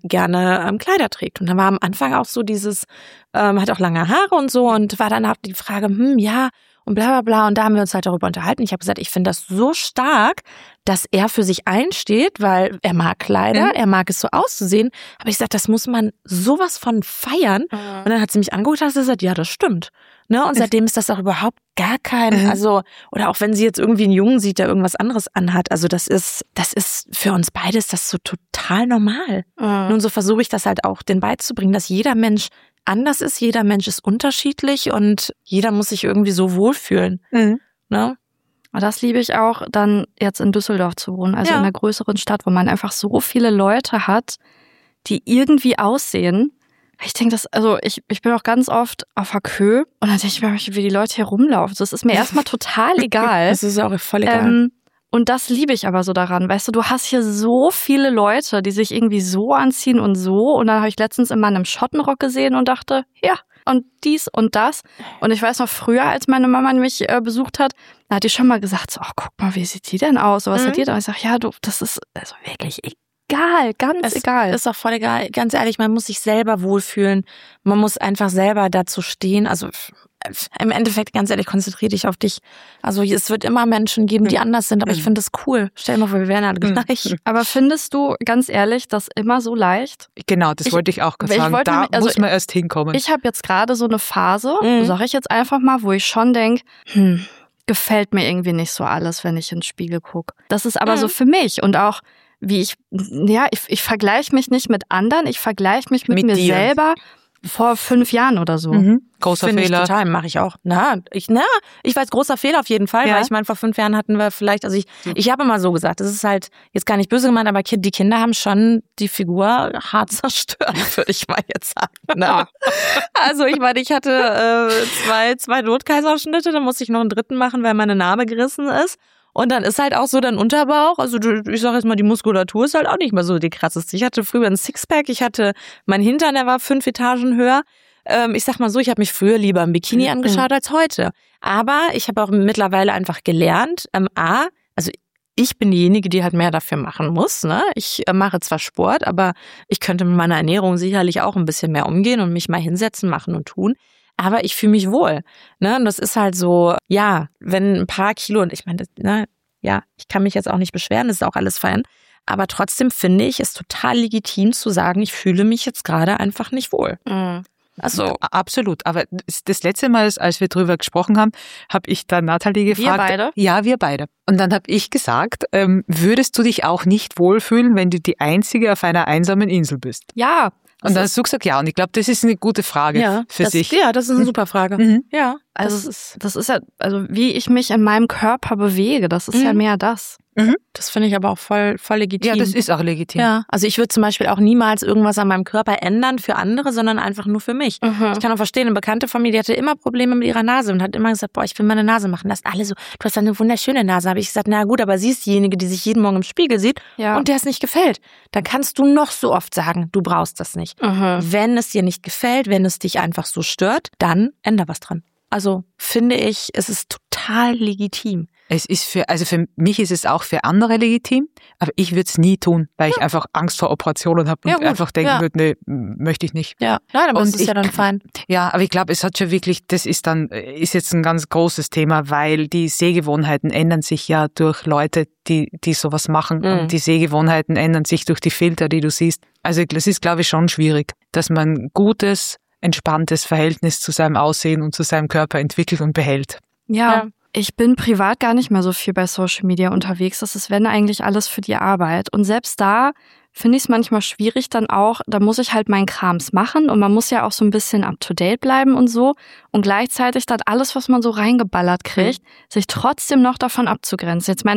C: gerne Kleider trägt. Und dann war am Anfang auch so dieses, hat auch lange Haare und so und war dann auch die Frage, ja, und bla bla bla. Und da haben wir uns halt darüber unterhalten. Ich habe gesagt, ich finde das so stark, dass er für sich einsteht, weil er mag Kleider, er mag es so auszusehen. Aber ich sage, das muss man sowas von feiern. Und dann hat sie mich angeguckt und hat gesagt, ja, das stimmt. Ne? Und seitdem ist das auch überhaupt gar kein, also, oder auch wenn sie jetzt irgendwie einen Jungen sieht, der irgendwas anderes anhat, also das ist für uns beides das so total normal. Nun so versuche ich das halt auch denen beizubringen, dass jeder Mensch anders ist, jeder Mensch ist unterschiedlich und jeder muss sich irgendwie so wohlfühlen. Ne?
A: Das liebe ich auch, dann jetzt in Düsseldorf zu wohnen, also in einer größeren Stadt, wo man einfach so viele Leute hat, die irgendwie aussehen. Ich denke, ich bin auch ganz oft auf der Kö und dann denke ich mir, wie die Leute hier rumlaufen. Das ist mir erstmal total egal.
C: Das ist auch voll egal.
A: Und das liebe ich aber so daran. Weißt du hast hier so viele Leute, die sich irgendwie so anziehen und so. Und dann habe ich letztens in meinem Schottenrock gesehen und dachte, ja, und dies und das. Und ich weiß noch früher, als meine Mama mich besucht hat, da hat die schon mal gesagt, so, guck mal, wie sieht die denn aus? So, was hat die denn? Und ich sage, ja, das ist also wirklich egal, ganz egal.
C: Ist auch voll egal. Ganz ehrlich, man muss sich selber wohlfühlen. Man muss einfach selber dazu stehen. Also im Endeffekt, ganz ehrlich, konzentriere dich auf dich. Also es wird immer Menschen geben, die anders sind, aber ich finde das cool. Stell dir mal vor, wir wären alle gleich.
A: Aber findest du, ganz ehrlich, das immer so leicht?
B: Genau, das wollte ich auch gerade sagen. Da muss man erst hinkommen.
A: Ich habe jetzt gerade so eine Phase, sage ich jetzt einfach mal, wo ich schon denke, gefällt mir irgendwie nicht so alles, wenn ich in den Spiegel gucke. Das ist aber so für mich und auch wie ich vergleiche mich nicht mit anderen, ich vergleiche mich mit mir
C: dir
A: selber vor 5 Jahren oder so.
B: Großer
C: Finde
B: Fehler.
C: Ich total, mache ich auch. Ich weiß, großer Fehler auf jeden Fall, weil ich meine, vor 5 Jahren hatten wir vielleicht, also ich habe immer so gesagt, das ist halt jetzt gar nicht böse gemeint, aber die Kinder haben schon die Figur hart zerstört, würde ich mal jetzt sagen. Ne? Also ich meine, ich hatte zwei Notkaiserschnitte, dann musste ich noch einen dritten machen, weil meine Narbe gerissen ist. Und dann ist halt auch so dein Unterbauch, also ich sag jetzt mal, die Muskulatur ist halt auch nicht mehr so die krasseste. Ich hatte früher ein Sixpack, ich hatte mein Hintern, der war 5 Etagen höher. Ich sag mal so, ich habe mich früher lieber im Bikini angeschaut als heute. Aber ich habe auch mittlerweile einfach gelernt, also ich bin diejenige, die halt mehr dafür machen muss. Ne? Ich mache zwar Sport, aber ich könnte mit meiner Ernährung sicherlich auch ein bisschen mehr umgehen und mich mal hinsetzen, machen und tun. Aber ich fühle mich wohl. Ne? Und das ist halt so, ja, wenn ein paar Kilo, und ich meine, ich kann mich jetzt auch nicht beschweren, das ist auch alles fein. Aber trotzdem finde ich es total legitim zu sagen, ich fühle mich jetzt gerade einfach nicht wohl.
B: Also absolut. Aber das letzte Mal, als wir drüber gesprochen haben, habe ich dann Nathalie gefragt.
A: Wir beide?
B: Ja, wir beide. Und dann habe ich gesagt, würdest du dich auch nicht wohlfühlen, wenn du die Einzige auf einer einsamen Insel bist?
A: Ja.
B: Und dann hast du gesagt, ja. Und ich glaube, das ist eine gute Frage für sich.
C: Ja, das ist eine super Frage. Ja.
A: Also das ist ja, also wie ich mich in meinem Körper bewege, das ist ja mehr das.
C: Das finde ich aber auch voll legitim.
B: Ja, das ist auch legitim.
C: Ja, also ich würde zum Beispiel auch niemals irgendwas an meinem Körper ändern für andere, sondern einfach nur für mich. Ich kann auch verstehen, eine Bekannte von mir, die hatte immer Probleme mit ihrer Nase und hat immer gesagt, ich will meine Nase machen. Das ist alle so, du hast eine wunderschöne Nase. Habe ich gesagt, na gut, aber sie ist diejenige, die sich jeden Morgen im Spiegel sieht und der es nicht gefällt. Dann kannst du noch so oft sagen, du brauchst das nicht. Wenn es dir nicht gefällt, wenn es dich einfach so stört, dann änder was dran. Also finde ich, es ist total legitim.
B: Es ist für mich ist es auch für andere legitim, aber ich würde es nie tun, weil ich einfach Angst vor Operationen habe und einfach denken würde, nee, möchte ich nicht.
C: Ja, nein, aber das ist ja dann fein.
B: Ja, aber ich glaube, es hat schon wirklich, das ist jetzt ein ganz großes Thema, weil die Sehgewohnheiten ändern sich ja durch Leute, die sowas machen und die Sehgewohnheiten ändern sich durch die Filter, die du siehst. Also es ist, glaube ich, schon schwierig, dass man ein gutes, entspanntes Verhältnis zu seinem Aussehen und zu seinem Körper entwickelt und behält.
A: Ja. Ich bin privat gar nicht mehr so viel bei Social Media unterwegs. Das ist, wenn eigentlich alles für die Arbeit. Und selbst da finde ich es manchmal schwierig dann auch, da muss ich halt meinen Krams machen und man muss ja auch so ein bisschen up-to-date bleiben und so. Und gleichzeitig dann alles, was man so reingeballert kriegt, sich trotzdem noch davon abzugrenzen. Jetzt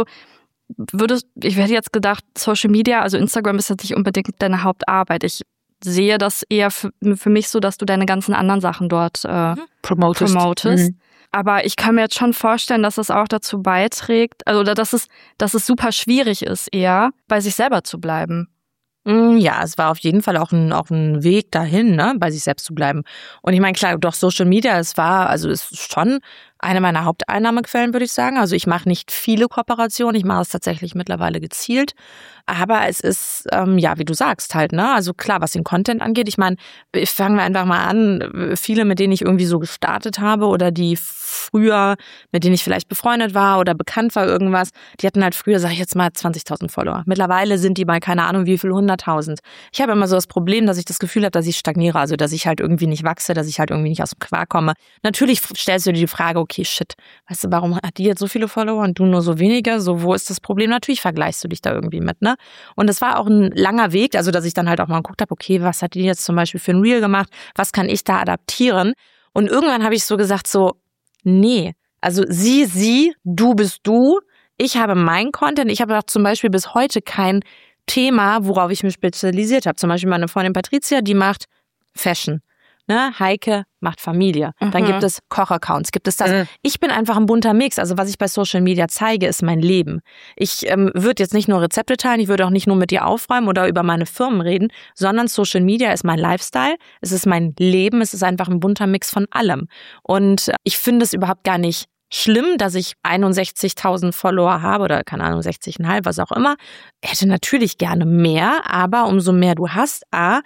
A: ich hätte jetzt gedacht, Social Media, also Instagram ist jetzt nicht unbedingt deine Hauptarbeit. Ich sehe das eher für mich so, dass du deine ganzen anderen Sachen dort promotest. Aber ich kann mir jetzt schon vorstellen, dass es auch dazu beiträgt, also dass es super schwierig ist, eher bei sich selber zu bleiben.
C: Ja, es war auf jeden Fall auch ein Weg dahin, ne, bei sich selbst zu bleiben. Und ich meine, klar, doch Social Media, es ist schon eine meiner Haupteinnahmequellen, würde ich sagen. Also ich mache nicht viele Kooperationen, ich mache es tatsächlich mittlerweile gezielt. Aber es ist, wie du sagst halt, ne? Also klar, was den Content angeht. Ich meine, fangen wir einfach mal an. Viele, mit denen ich irgendwie so gestartet habe oder die früher, mit denen ich vielleicht befreundet war oder bekannt war irgendwas, die hatten halt früher, sag ich jetzt mal, 20.000 Follower. Mittlerweile sind die bei keine Ahnung wie viel, 100.000. Ich habe immer so das Problem, dass ich das Gefühl habe, dass ich stagniere, also dass ich halt irgendwie nicht wachse, dass ich halt irgendwie nicht aus dem Quark komme. Natürlich stellst du dir die Frage, okay, shit, weißt du, warum hat die jetzt so viele Follower und du nur so wenige? So, wo ist das Problem? Natürlich vergleichst du dich da irgendwie mit, ne? Und es war auch ein langer Weg, also dass ich dann halt auch mal geguckt habe, okay, was hat die jetzt zum Beispiel für ein Reel gemacht? Was kann ich da adaptieren? Und irgendwann habe ich so gesagt, so, nee, also sie, du bist du. Ich habe meinen Content. Ich habe auch zum Beispiel bis heute kein Thema, worauf ich mich spezialisiert habe. Zum Beispiel meine Freundin Patricia, die macht Fashion. Ne? Heike macht Familie. Dann gibt es Kochaccounts, gibt es das. Ich bin einfach ein bunter Mix. Also was ich bei Social Media zeige, ist mein Leben. Ich würde jetzt nicht nur Rezepte teilen, ich würde auch nicht nur mit dir aufräumen oder über meine Firmen reden, sondern Social Media ist mein Lifestyle, es ist mein Leben, es ist einfach ein bunter Mix von allem. Und ich finde es überhaupt gar nicht schlimm, dass ich 61.000 Follower habe oder keine Ahnung, 60,5, was auch immer. Hätte natürlich gerne mehr, aber umso mehr du hast,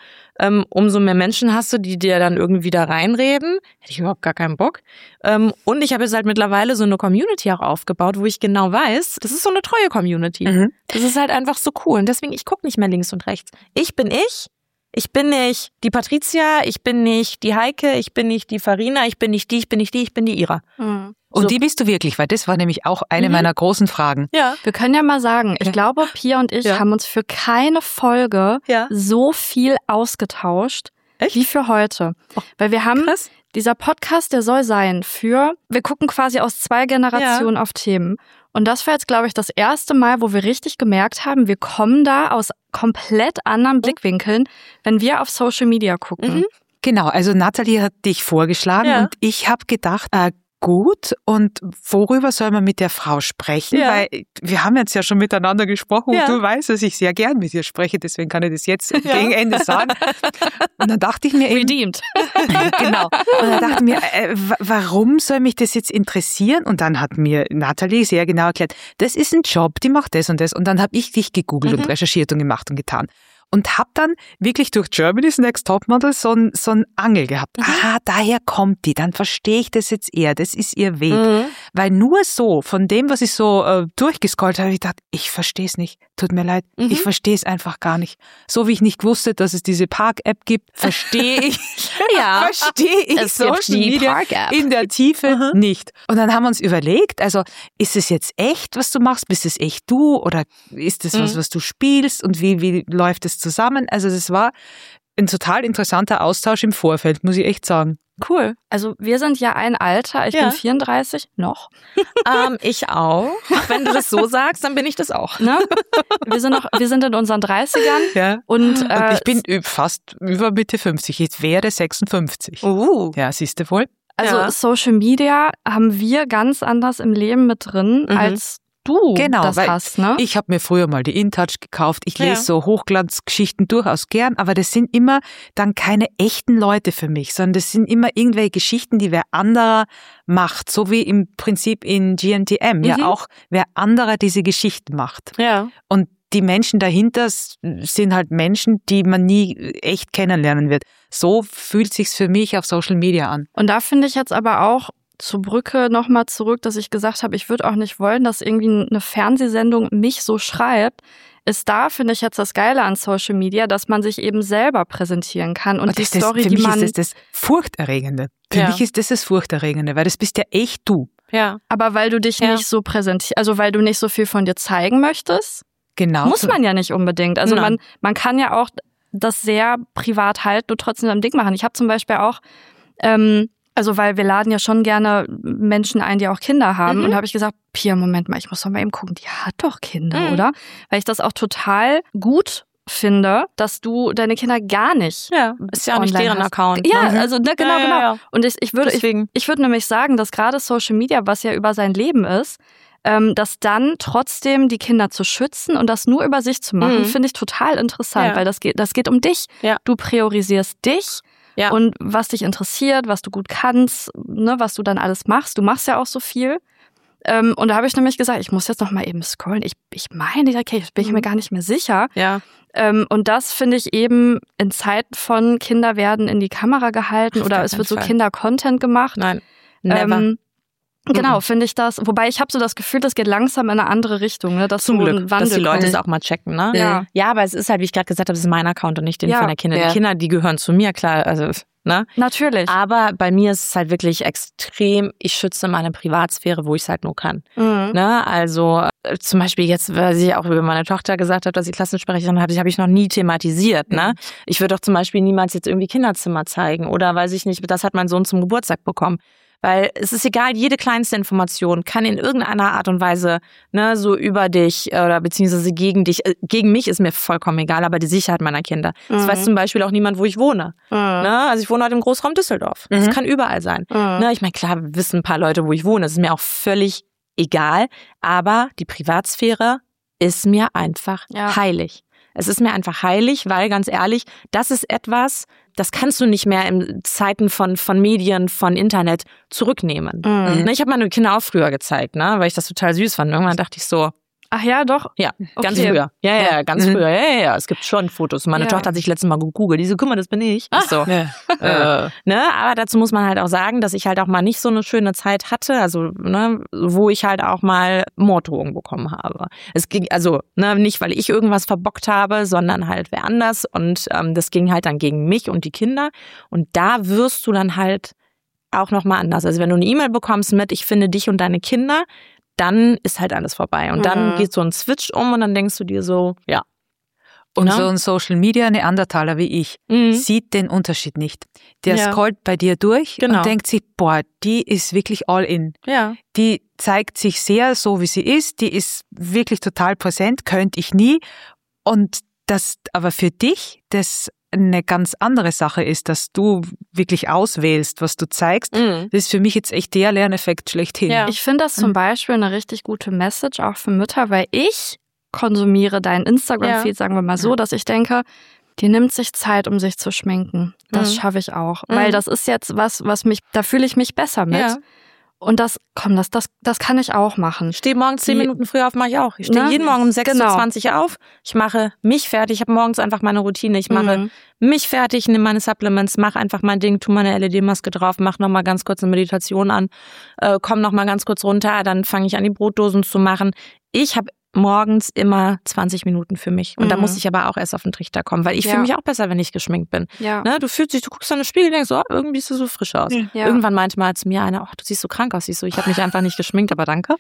C: umso mehr Menschen hast du, die dir dann irgendwie da reinreden. Hätte ich überhaupt gar keinen Bock. Und ich habe jetzt halt mittlerweile so eine Community auch aufgebaut, wo ich genau weiß, das ist so eine treue Community. Das ist halt einfach so cool. Und deswegen, ich gucke nicht mehr links und rechts. Ich bin ich. Ich bin nicht die Patricia, ich bin nicht die Heike, ich bin nicht die Farina, ich bin nicht die, ich bin die Ira.
B: Und die bist du wirklich, weil das war nämlich auch eine meiner großen Fragen.
C: Ja.
A: Wir können ja mal sagen, ich glaube, Pia und ich haben uns für keine Folge so viel ausgetauscht wie für heute. Weil wir haben, dieser Podcast, der soll sein wir gucken quasi aus 2 Generationen auf Themen. Und das war jetzt, glaube ich, das erste Mal, wo wir richtig gemerkt haben, wir kommen da aus komplett anderen Blickwinkeln, wenn wir auf Social Media gucken.
B: Genau, also Nathalie hat dich vorgeschlagen und ich habe gedacht, gut, und worüber soll man mit der Frau sprechen? Weil wir haben jetzt ja schon miteinander gesprochen und du weißt, dass ich sehr gern mit dir spreche, deswegen kann ich das jetzt gegen Ende sagen. Und dann dachte ich mir eben...
A: Redeemed.
B: Genau. Und dann dachte ich mir, warum soll mich das jetzt interessieren? Und dann hat mir Nathalie sehr genau erklärt, das ist ein Job, die macht das und das. Und dann habe ich dich gegoogelt und recherchiert und gemacht und getan. Und habe dann wirklich durch Germany's Next Topmodel so ein Angel gehabt. Aha, daher kommt die, dann verstehe ich das jetzt eher, das ist ihr Weg. Weil nur so, von dem, was ich so durchgescrollt habe, ich gedacht, ich verstehe es nicht, tut mir leid, ich verstehe es einfach gar nicht. So wie ich nicht wusste, dass es diese Park-App gibt, verstehe ich Social Media in der Tiefe nicht. Und dann haben wir uns überlegt, also ist es jetzt echt, was du machst, bist es echt du oder ist es was du spielst und wie läuft es zusammen? Also das war ein total interessanter Austausch im Vorfeld, muss ich echt sagen.
A: Cool. Also wir sind ja ein Alter, ich bin 34, noch.
C: Ich auch. Wenn du das so sagst, dann bin ich das auch.
A: Ne? Wir sind in unseren 30ern.
B: Ja. Und ich bin fast über Mitte 50, ich wäre 56. Ja, siehst du wohl.
A: Also Social Media haben wir ganz anders im Leben mit drin, als du das hast, ne?
B: Ich habe mir früher mal die InTouch gekauft. Ich lese so Hochglanzgeschichten durchaus gern, aber das sind immer dann keine echten Leute für mich, sondern das sind immer irgendwelche Geschichten, die wer anderer macht, so wie im Prinzip in GNTM, ja auch wer anderer diese Geschichten macht.
C: Ja.
B: Und die Menschen dahinter sind halt Menschen, die man nie echt kennenlernen wird. So fühlt sich's für mich auf Social Media an.
A: Und da finde ich jetzt aber auch zur Brücke nochmal zurück, dass ich gesagt habe, ich würde auch nicht wollen, dass irgendwie eine Fernsehsendung mich so schreibt. Ist da, finde ich jetzt das Geile an Social Media, dass man sich eben selber präsentieren kann. Und die Story,
B: für
A: die
B: mich
A: man...
B: ist das Furchterregende. Für mich ist das Furchterregende, weil das bist ja echt du.
C: Ja.
A: Aber weil du dich nicht so präsentierst, also weil du nicht so viel von dir zeigen möchtest, muss man ja nicht unbedingt. Also man kann ja auch das sehr privat halten und trotzdem ein Ding machen. Ich habe zum Beispiel auch... Also weil wir laden ja schon gerne Menschen ein, die auch Kinder haben. Und da habe ich gesagt, Pia, Moment mal, ich muss doch mal eben gucken, die hat doch Kinder, oder? Weil ich das auch total gut finde, dass du deine Kinder gar nicht
C: ist ja auch nicht deren Account.
A: Ja, also genau.
C: Ja.
A: Und ich würde nämlich sagen, dass gerade Social Media, was ja über sein Leben ist, dass dann trotzdem die Kinder zu schützen und das nur über sich zu machen, finde ich total interessant, weil das geht um dich. Ja. Du priorisierst dich.
C: Ja.
A: und was dich interessiert, was du gut kannst, ne, was du dann alles machst. Du machst ja auch so viel. Und da habe ich nämlich gesagt, ich muss jetzt noch mal eben scrollen. Ich meine, okay, jetzt bin ich mir gar nicht mehr sicher.
C: Ja.
A: Und das finde ich eben in Zeiten von Kinder werden in die Kamera gehalten oder es wird so Kinder-Content gemacht.
C: Nein, never.
A: Genau, finde ich das. Wobei ich habe so das Gefühl, das geht langsam in eine andere Richtung. Ne?
C: Zum Glück, dass die Leute es auch mal checken. Ne?
A: Ja.
C: Ja, aber es ist halt, wie ich gerade gesagt habe, das ist mein Account und nicht den von der Kinder.
B: Ja.
C: Die Kinder, die gehören zu mir, klar. Also, ne?
A: Natürlich.
C: Aber bei mir ist es halt wirklich extrem, ich schütze meine Privatsphäre, wo ich es halt nur kann. Ne? Also zum Beispiel jetzt, weil ich auch über meine Tochter gesagt habe, dass sie Klassensprecherin habe ich noch nie thematisiert. Ne? Ich würde doch zum Beispiel niemals jetzt irgendwie Kinderzimmer zeigen oder weiß ich nicht, das hat mein Sohn zum Geburtstag bekommen. Weil es ist egal, jede kleinste Information kann in irgendeiner Art und Weise ne, so über dich oder beziehungsweise gegen dich, gegen mich ist mir vollkommen egal, aber die Sicherheit meiner Kinder. Das weiß zum Beispiel auch niemand, wo ich wohne. Ne? Also ich wohne halt im Großraum Düsseldorf. Das kann überall sein. Ne? Ich meine, klar, wissen ein paar Leute, wo ich wohne. Das ist mir auch völlig egal. Aber die Privatsphäre ist mir einfach heilig. Es ist mir einfach heilig, weil ganz ehrlich, das ist etwas, das kannst du nicht mehr in Zeiten von Medien, von Internet zurücknehmen. Ich habe meine Kinder auch früher gezeigt, ne, weil ich das total süß fand. Irgendwann dachte ich so,
A: ach ja, doch?
C: Ja, ganz früher. Ja, ganz früher. Ja, es gibt schon Fotos. Meine Tochter hat sich letztes Mal gegoogelt. Die so, guck mal, das bin ich. So. Ne, aber dazu muss man halt auch sagen, dass ich halt auch mal nicht so eine schöne Zeit hatte, also ne, wo ich halt auch mal Morddrohungen bekommen habe. Es ging also ne, nicht, weil ich irgendwas verbockt habe, sondern halt wer anders. Und das ging halt dann gegen mich und die Kinder. Und da wirst du dann halt auch nochmal anders. Also wenn du eine E-Mail bekommst mit, ich finde dich und deine Kinder, dann ist halt alles vorbei. Und dann geht so ein Switch um und dann denkst du dir so, ja.
B: Und so ein Social-Media-Neandertaler wie ich sieht den Unterschied nicht. Der scrollt bei dir durch und denkt sich, boah, die ist wirklich all in.
C: Ja.
B: Die zeigt sich sehr so, wie sie ist. Die ist wirklich total präsent, könnte ich nie. Und das aber für dich, das eine ganz andere Sache ist, dass du wirklich auswählst, was du zeigst. Das ist für mich jetzt echt der Lerneffekt schlechthin.
A: Ja. Ich finde das zum Beispiel eine richtig gute Message auch für Mütter, weil ich konsumiere deinen Instagram-Feed, sagen wir mal so, dass ich denke, die nimmt sich Zeit, um sich zu schminken. Das schaffe ich auch. Weil das ist jetzt was mich, da fühle ich mich besser mit. Ja. Und das kann ich auch machen.
C: Ich stehe morgens 10 Minuten früher auf, mache ich auch. Ich stehe jeden Morgen um 6.20 Uhr auf. Ich mache mich fertig. Ich habe morgens einfach meine Routine. Ich mache mich fertig, nehme meine Supplements, mache einfach mein Ding, tue meine LED-Maske drauf, mache nochmal ganz kurz eine Meditation an, komme nochmal ganz kurz runter, dann fange ich an, die Brotdosen zu machen. Ich habe morgens immer 20 Minuten für mich. Und da muss ich aber auch erst auf den Trichter kommen, weil ich fühle mich auch besser, wenn ich geschminkt bin. Ja. Ne, du guckst an den Spiegel und denkst so, irgendwie siehst du so frisch aus. Ja. Irgendwann meinte mal zu mir einer, du siehst so krank aus. Ich so, ich habe mich einfach nicht geschminkt, aber danke.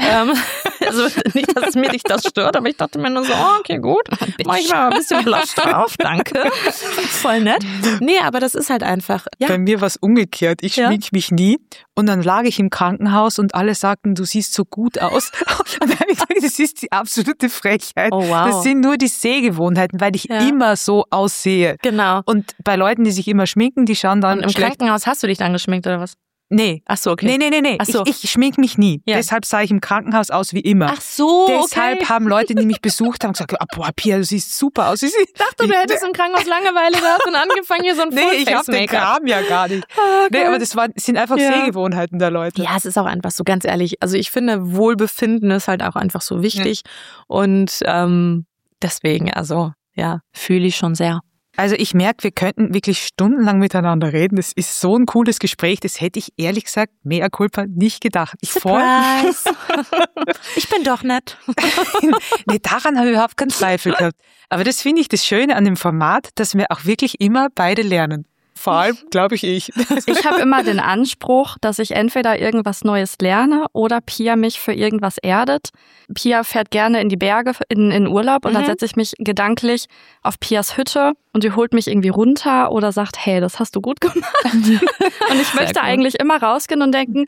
C: Also nicht, dass es mir nicht das stört, aber ich dachte mir nur so, okay, gut, mach ich mal ein bisschen Blush drauf, danke. Voll nett. Nee, aber das ist halt einfach. Ja.
B: Bei mir war es umgekehrt. Ich schminke mich nie und dann lag ich im Krankenhaus und alle sagten, du siehst so gut aus. Und dann habe ich gesagt, das ist die absolute Frechheit.
C: Oh, wow.
B: Das sind nur die Sehgewohnheiten, weil ich immer so aussehe.
C: Genau.
B: Und bei Leuten, die sich immer schminken, die schauen dann
C: und im Krankenhaus hast du dich dann geschminkt oder was?
B: Nee.
C: Ach so, okay.
B: Nee.
C: Ach so.
B: Ich schmink mich nie. Ja. Deshalb sah ich im Krankenhaus aus wie immer.
C: Ach so,
B: Deshalb haben Leute, die mich besucht haben, gesagt, boah, Pia, du siehst super aus. Ich
C: dachte, du hättest im Krankenhaus Langeweile gehabt und angefangen hier so ein
B: Nee, ich hab den Kram ja gar nicht. Nee, aber das sind einfach Sehgewohnheiten der Leute.
C: Ja, es ist auch einfach so, ganz ehrlich. Also ich finde, Wohlbefinden ist halt auch einfach so wichtig. Und deswegen, also ja, fühle ich schon sehr.
B: Also ich merke, wir könnten wirklich stundenlang miteinander reden. Das ist so ein cooles Gespräch. Das hätte ich ehrlich gesagt, mea culpa, nicht gedacht.
C: Surprise! Ich bin doch nett.
B: Nee, daran habe ich überhaupt keinen Zweifel gehabt. Aber das finde ich das Schöne an dem Format, dass wir auch wirklich immer beide lernen. Vor allem, glaube ich. Ich
A: habe immer den Anspruch, dass ich entweder irgendwas Neues lerne oder Pia mich für irgendwas erdet. Pia fährt gerne in die Berge in Urlaub und dann setze ich mich gedanklich auf Pias Hütte und sie holt mich irgendwie runter oder sagt, hey, das hast du gut gemacht. Und ich möchte eigentlich immer rausgehen und denken,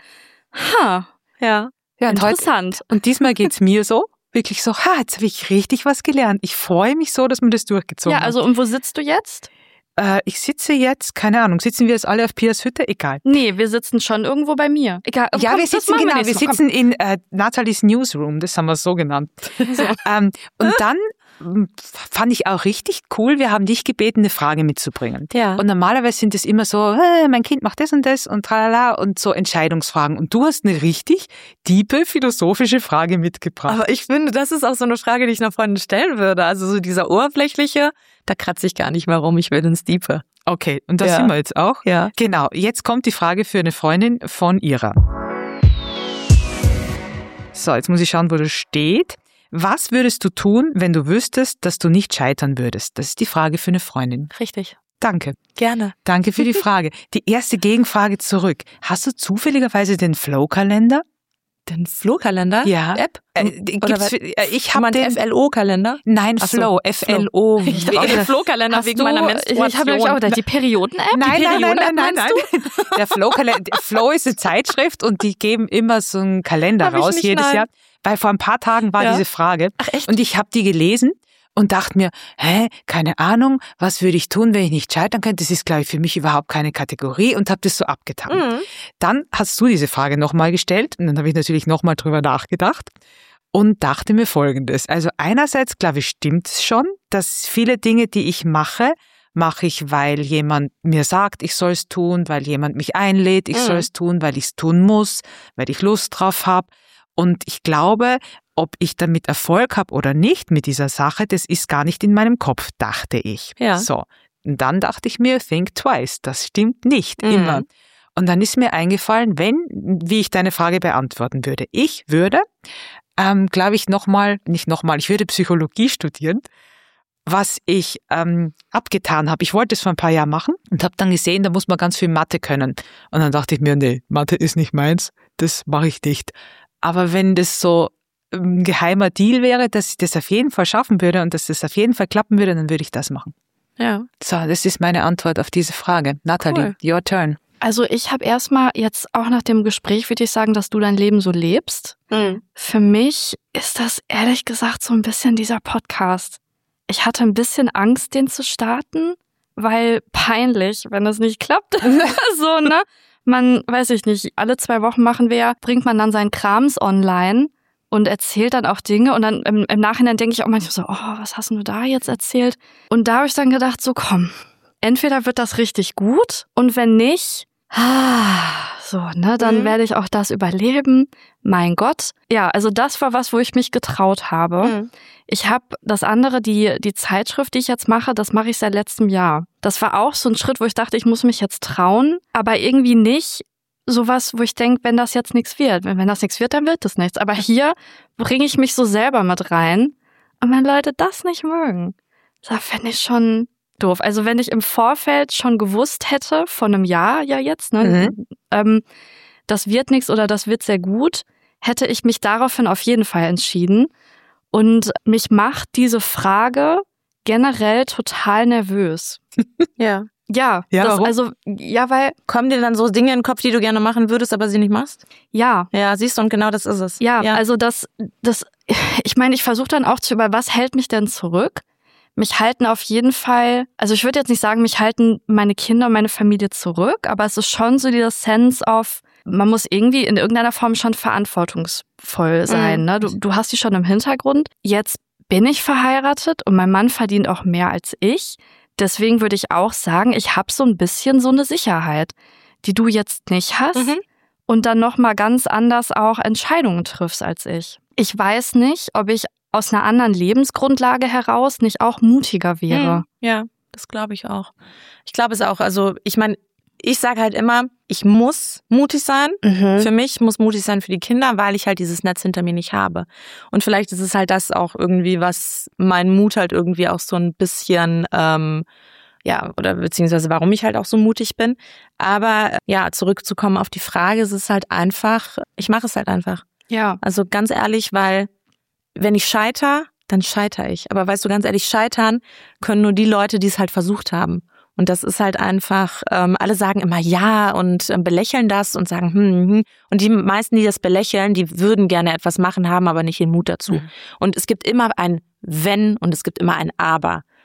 B: ja,
A: interessant.
B: Und diesmal geht's mir so. Wirklich so, jetzt habe ich richtig was gelernt. Ich freue mich so, dass man das durchgezogen hat.
A: Ja, also und wo sitzt du jetzt?
B: Ich sitze jetzt, keine Ahnung, sitzen wir jetzt alle auf Pias Hütte? Egal.
A: Nee, wir sitzen schon irgendwo bei mir. Egal.
B: Ja, komm, wir sitzen in Nathalies Newsroom, das haben wir so genannt. So. Und dann fand ich auch richtig cool. Wir haben dich gebeten, eine Frage mitzubringen.
C: Ja.
B: Und normalerweise sind es immer so, mein Kind macht das und tralala und so Entscheidungsfragen. Und du hast eine richtig tiefe philosophische Frage mitgebracht.
C: Aber ich finde, das ist auch so eine Frage, die ich einer Freundin stellen würde. Also so dieser oberflächliche, da kratze ich gar nicht mehr rum, ich will ins Diepe.
B: Okay, und das sind wir jetzt auch.
C: Ja.
B: Genau, jetzt kommt die Frage für eine Freundin von Ira. So, jetzt muss ich schauen, wo das steht. Was würdest du tun, wenn du wüsstest, dass du nicht scheitern würdest? Das ist die Frage für eine Freundin.
C: Richtig.
B: Danke.
C: Gerne.
B: Danke für die Frage. Die erste Gegenfrage zurück. Hast du zufälligerweise den Flow-Kalender?
C: Den Flow-Kalender?
B: Ja.
C: App?
B: Ich habe den
C: FLO-Kalender?
B: Nein,
C: Ach so.
B: Flow, F-L-O.
C: Ich dachte auch den Flow-Kalender wegen meiner Menstruation.
A: Ich habe nämlich auch die Perioden-App.
B: Nein. Der Flow-Kalender, Flow ist eine Zeitschrift und die geben immer so einen Kalender raus jedes Jahr. Weil vor ein paar Tagen war diese Frage.
C: Ach, echt?
B: Und ich habe die gelesen und dachte mir, keine Ahnung, was würde ich tun, wenn ich nicht scheitern könnte? Das ist, glaube ich, für mich überhaupt keine Kategorie und habe das so abgetan.
C: Mhm.
B: Dann hast du diese Frage nochmal gestellt und dann habe ich natürlich nochmal drüber nachgedacht und dachte mir Folgendes. Also einerseits, glaube ich, stimmt es schon, dass viele Dinge, die ich mache ich, weil jemand mir sagt, ich soll es tun, weil jemand mich einlädt, ich soll es tun, weil ich es tun muss, weil ich Lust drauf habe. Und ich glaube, ob ich damit Erfolg habe oder nicht mit dieser Sache, das ist gar nicht in meinem Kopf, dachte ich.
C: Ja.
B: So. Und dann dachte ich mir, think twice. Das stimmt nicht immer. Und dann ist mir eingefallen, wie ich deine Frage beantworten würde. Ich würde, glaube ich, ich würde Psychologie studieren, was ich abgetan habe. Ich wollte es vor ein paar Jahren machen und habe dann gesehen, da muss man ganz viel Mathe können. Und dann dachte ich mir, nee, Mathe ist nicht meins, das mache ich nicht. Aber wenn das so ein geheimer Deal wäre, dass ich das auf jeden Fall schaffen würde und dass das auf jeden Fall klappen würde, dann würde ich das machen.
C: Ja.
B: So, das ist meine Antwort auf diese Frage. Nathalie, your turn.
A: Also ich habe erstmal jetzt auch nach dem Gespräch, würde ich sagen, dass du dein Leben so lebst. Für mich ist das ehrlich gesagt so ein bisschen dieser Podcast. Ich hatte ein bisschen Angst, den zu starten, weil peinlich, wenn das nicht klappt. So, ne? Man, weiß ich nicht, alle 2 Wochen bringt man dann seinen Krams online und erzählt dann auch Dinge und dann im Nachhinein denke ich auch manchmal so, oh, was hast du da jetzt erzählt? Und da habe ich dann gedacht, so komm, entweder wird das richtig gut und wenn nicht, so, ne, dann werde ich auch das überleben. Mein Gott. Ja, also das war was, wo ich mich getraut habe. Ich habe das andere, die Zeitschrift, die ich jetzt mache, das mache ich seit letztem Jahr. Das war auch so ein Schritt, wo ich dachte, ich muss mich jetzt trauen, aber irgendwie nicht sowas, wo ich denke, wenn das jetzt nichts wird. Wenn das nichts wird, dann wird das nichts. Aber hier bringe ich mich so selber mit rein. Und wenn Leute das nicht mögen, da finde ich schon doof. Also wenn ich im Vorfeld schon gewusst hätte, vor einem Jahr ja jetzt, ne, das wird nichts oder das wird sehr gut, hätte ich mich daraufhin auf jeden Fall entschieden. Und mich macht diese Frage generell total nervös.
C: Ja.
A: Ja,
B: warum?
A: Weil...
C: Kommen dir dann so Dinge in den Kopf, die du gerne machen würdest, aber sie nicht machst?
A: Ja.
C: Ja, siehst du, und genau das ist es.
A: Ja. Also ich meine, ich versuche dann auch was hält mich denn zurück? Mich halten auf jeden Fall, also ich würde jetzt nicht sagen, mich halten meine Kinder und meine Familie zurück, aber es ist schon so dieser Sense of, man muss irgendwie in irgendeiner Form schon verantwortungsvoll sein. Ne? Du hast die schon im Hintergrund. Jetzt bin ich verheiratet und mein Mann verdient auch mehr als ich. Deswegen würde ich auch sagen, ich habe so ein bisschen so eine Sicherheit, die du jetzt nicht hast und dann nochmal ganz anders auch Entscheidungen triffst als ich. Ich weiß nicht, ob ich aus einer anderen Lebensgrundlage heraus nicht auch mutiger wäre.
C: Ja, das glaube ich auch. Ich glaube es auch. Also ich meine, ich sage halt immer, ich muss mutig sein. Für mich muss mutig sein für die Kinder, weil ich halt dieses Netz hinter mir nicht habe. Und vielleicht ist es halt das auch irgendwie, was meinen Mut halt irgendwie auch so ein bisschen, oder beziehungsweise warum ich halt auch so mutig bin. Aber ja, zurückzukommen auf die Frage, es ist halt einfach, ich mache es halt einfach.
A: Ja.
C: Also ganz ehrlich, weil wenn ich scheitere, dann scheitere ich. Aber weißt du, ganz ehrlich, scheitern können nur die Leute, die es halt versucht haben. Und das ist halt einfach, alle sagen immer ja und belächeln das und sagen Und die meisten, die das belächeln, die würden gerne etwas machen, haben aber nicht den Mut dazu. Und es gibt immer ein Wenn und es gibt immer ein Aber.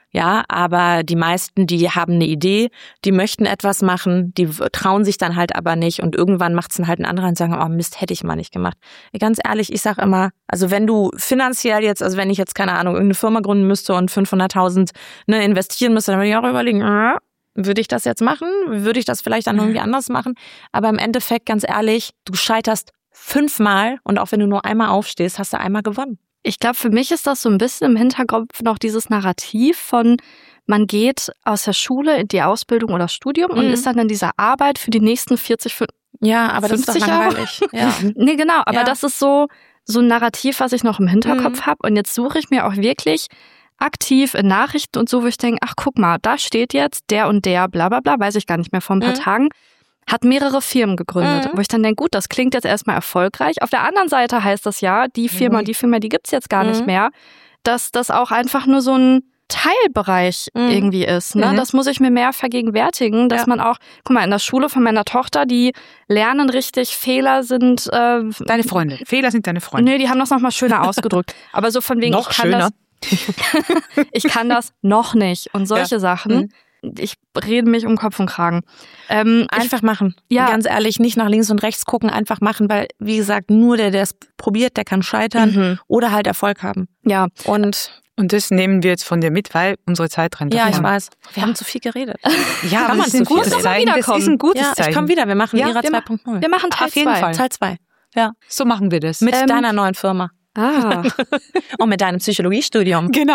C: Ja, aber die meisten, die haben eine Idee, die möchten etwas machen, die trauen sich dann halt aber nicht und irgendwann macht es dann halt ein anderer und sagen, oh Mist, hätte ich mal nicht gemacht. Ganz ehrlich, ich sag immer, also wenn du finanziell jetzt, also wenn ich jetzt, keine Ahnung, irgendeine Firma gründen müsste und 500.000 investieren müsste, dann würde ich auch überlegen, würde ich das jetzt machen? Würde ich das vielleicht dann irgendwie anders machen? Aber im Endeffekt, ganz ehrlich, du scheiterst 5-mal und auch wenn du nur einmal aufstehst, hast du einmal gewonnen.
A: Ich glaube, für mich ist das so ein bisschen im Hinterkopf noch dieses Narrativ von, man geht aus der Schule in die Ausbildung oder Studium und ist dann in dieser Arbeit für die nächsten 40, 50
C: Ja, aber das ist doch langweilig. Ja.
A: Nee, genau, aber das ist so ein Narrativ, was ich noch im Hinterkopf habe. Und jetzt suche ich mir auch wirklich aktiv in Nachrichten und so, wo ich denke, ach guck mal, da steht jetzt der und der, bla bla bla, weiß ich gar nicht mehr, vor ein paar Tagen, hat mehrere Firmen gegründet. Wo ich dann denke, gut, das klingt jetzt erstmal erfolgreich. Auf der anderen Seite heißt das ja, die Firma und die Firma, die gibt's jetzt gar nicht mehr, dass das auch einfach nur so ein Teilbereich irgendwie ist. Ne? Das muss ich mir mehr vergegenwärtigen, dass man auch, guck mal, in der Schule von meiner Tochter, die lernen richtig, Fehler sind...
B: deine Freunde. Fehler sind deine Freunde.
A: Nee, die haben das nochmal schöner ausgedrückt. Aber so von wegen,
B: noch schöner.
A: Ich kann das noch nicht. Und solche Sachen... Ich rede mich um Kopf und Kragen.
C: Einfach machen. Ja. Ganz ehrlich, nicht nach links und rechts gucken, einfach machen, weil, wie gesagt, nur der es probiert, der kann scheitern oder halt Erfolg haben.
A: Ja.
B: Und das nehmen wir jetzt von dir mit, weil unsere Zeit rennt davon.
C: Ja, ich weiß. Wir haben zu viel geredet.
B: Ja, aber das ist ein gutes Zeichen. Das ist ein gutes Zeichen.
C: Ich komme wieder. Wir machen IRA 2.0.
A: Wir machen Teil 2.
C: Teil 2. Ja.
B: So machen wir das.
C: Mit deiner neuen Firma. Und mit deinem Psychologiestudium.
B: Genau.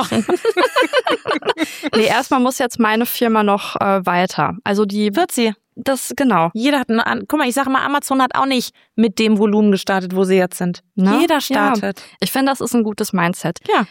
A: Nee, erstmal muss jetzt meine Firma noch weiter. Also die
C: wird sie.
A: Das, genau.
C: Jeder hat guck mal, ich sage mal, Amazon hat auch nicht mit dem Volumen gestartet, wo sie jetzt sind. Ne? Jeder startet.
A: Ja. Ich finde, das ist ein gutes Mindset.
C: Ja.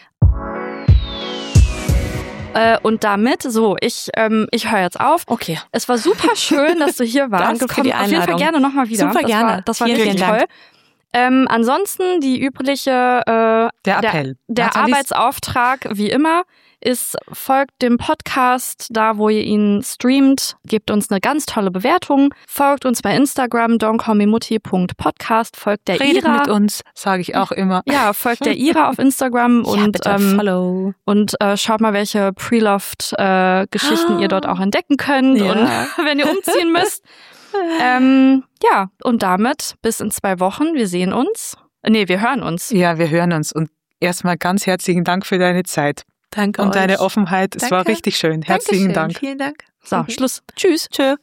A: Und damit, ich höre jetzt auf.
C: Okay.
A: Es war super schön, dass du hier warst.
C: Danke für die Einladung.
A: Auf jeden Fall gerne nochmal wieder.
C: Super gerne.
A: Das war
C: vielen
A: richtig toll. Ansonsten die übliche
B: der Appell.
A: Der Arbeitsauftrag, wie immer, ist, folgt dem Podcast, da wo ihr ihn streamt, gebt uns eine ganz tolle Bewertung, folgt uns bei Instagram, don'tcallmemutti.podcast, folgt der
B: Redet
A: Ira.
B: mit uns, sage ich auch immer.
A: Ja, folgt der Ira auf Instagram und
C: follow.
A: Und schaut mal, welche Preloved-Geschichten ihr dort auch entdecken könnt und wenn ihr umziehen müsst. Ja, und damit bis in 2 Wochen. Wir sehen uns. Nee, wir hören uns.
B: Ja, wir hören uns. Und erstmal ganz herzlichen Dank für deine Zeit.
C: Danke
B: und
C: euch.
B: deine Offenheit. Es war richtig schön. Herzlichen Dank.
C: Vielen Dank.
A: So, Schluss. Tschüss.
C: Tschö.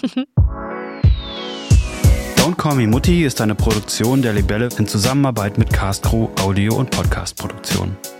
D: Don't Call Me Mutti ist eine Produktion der Libelle in Zusammenarbeit mit Castro Audio und Podcast Produktion.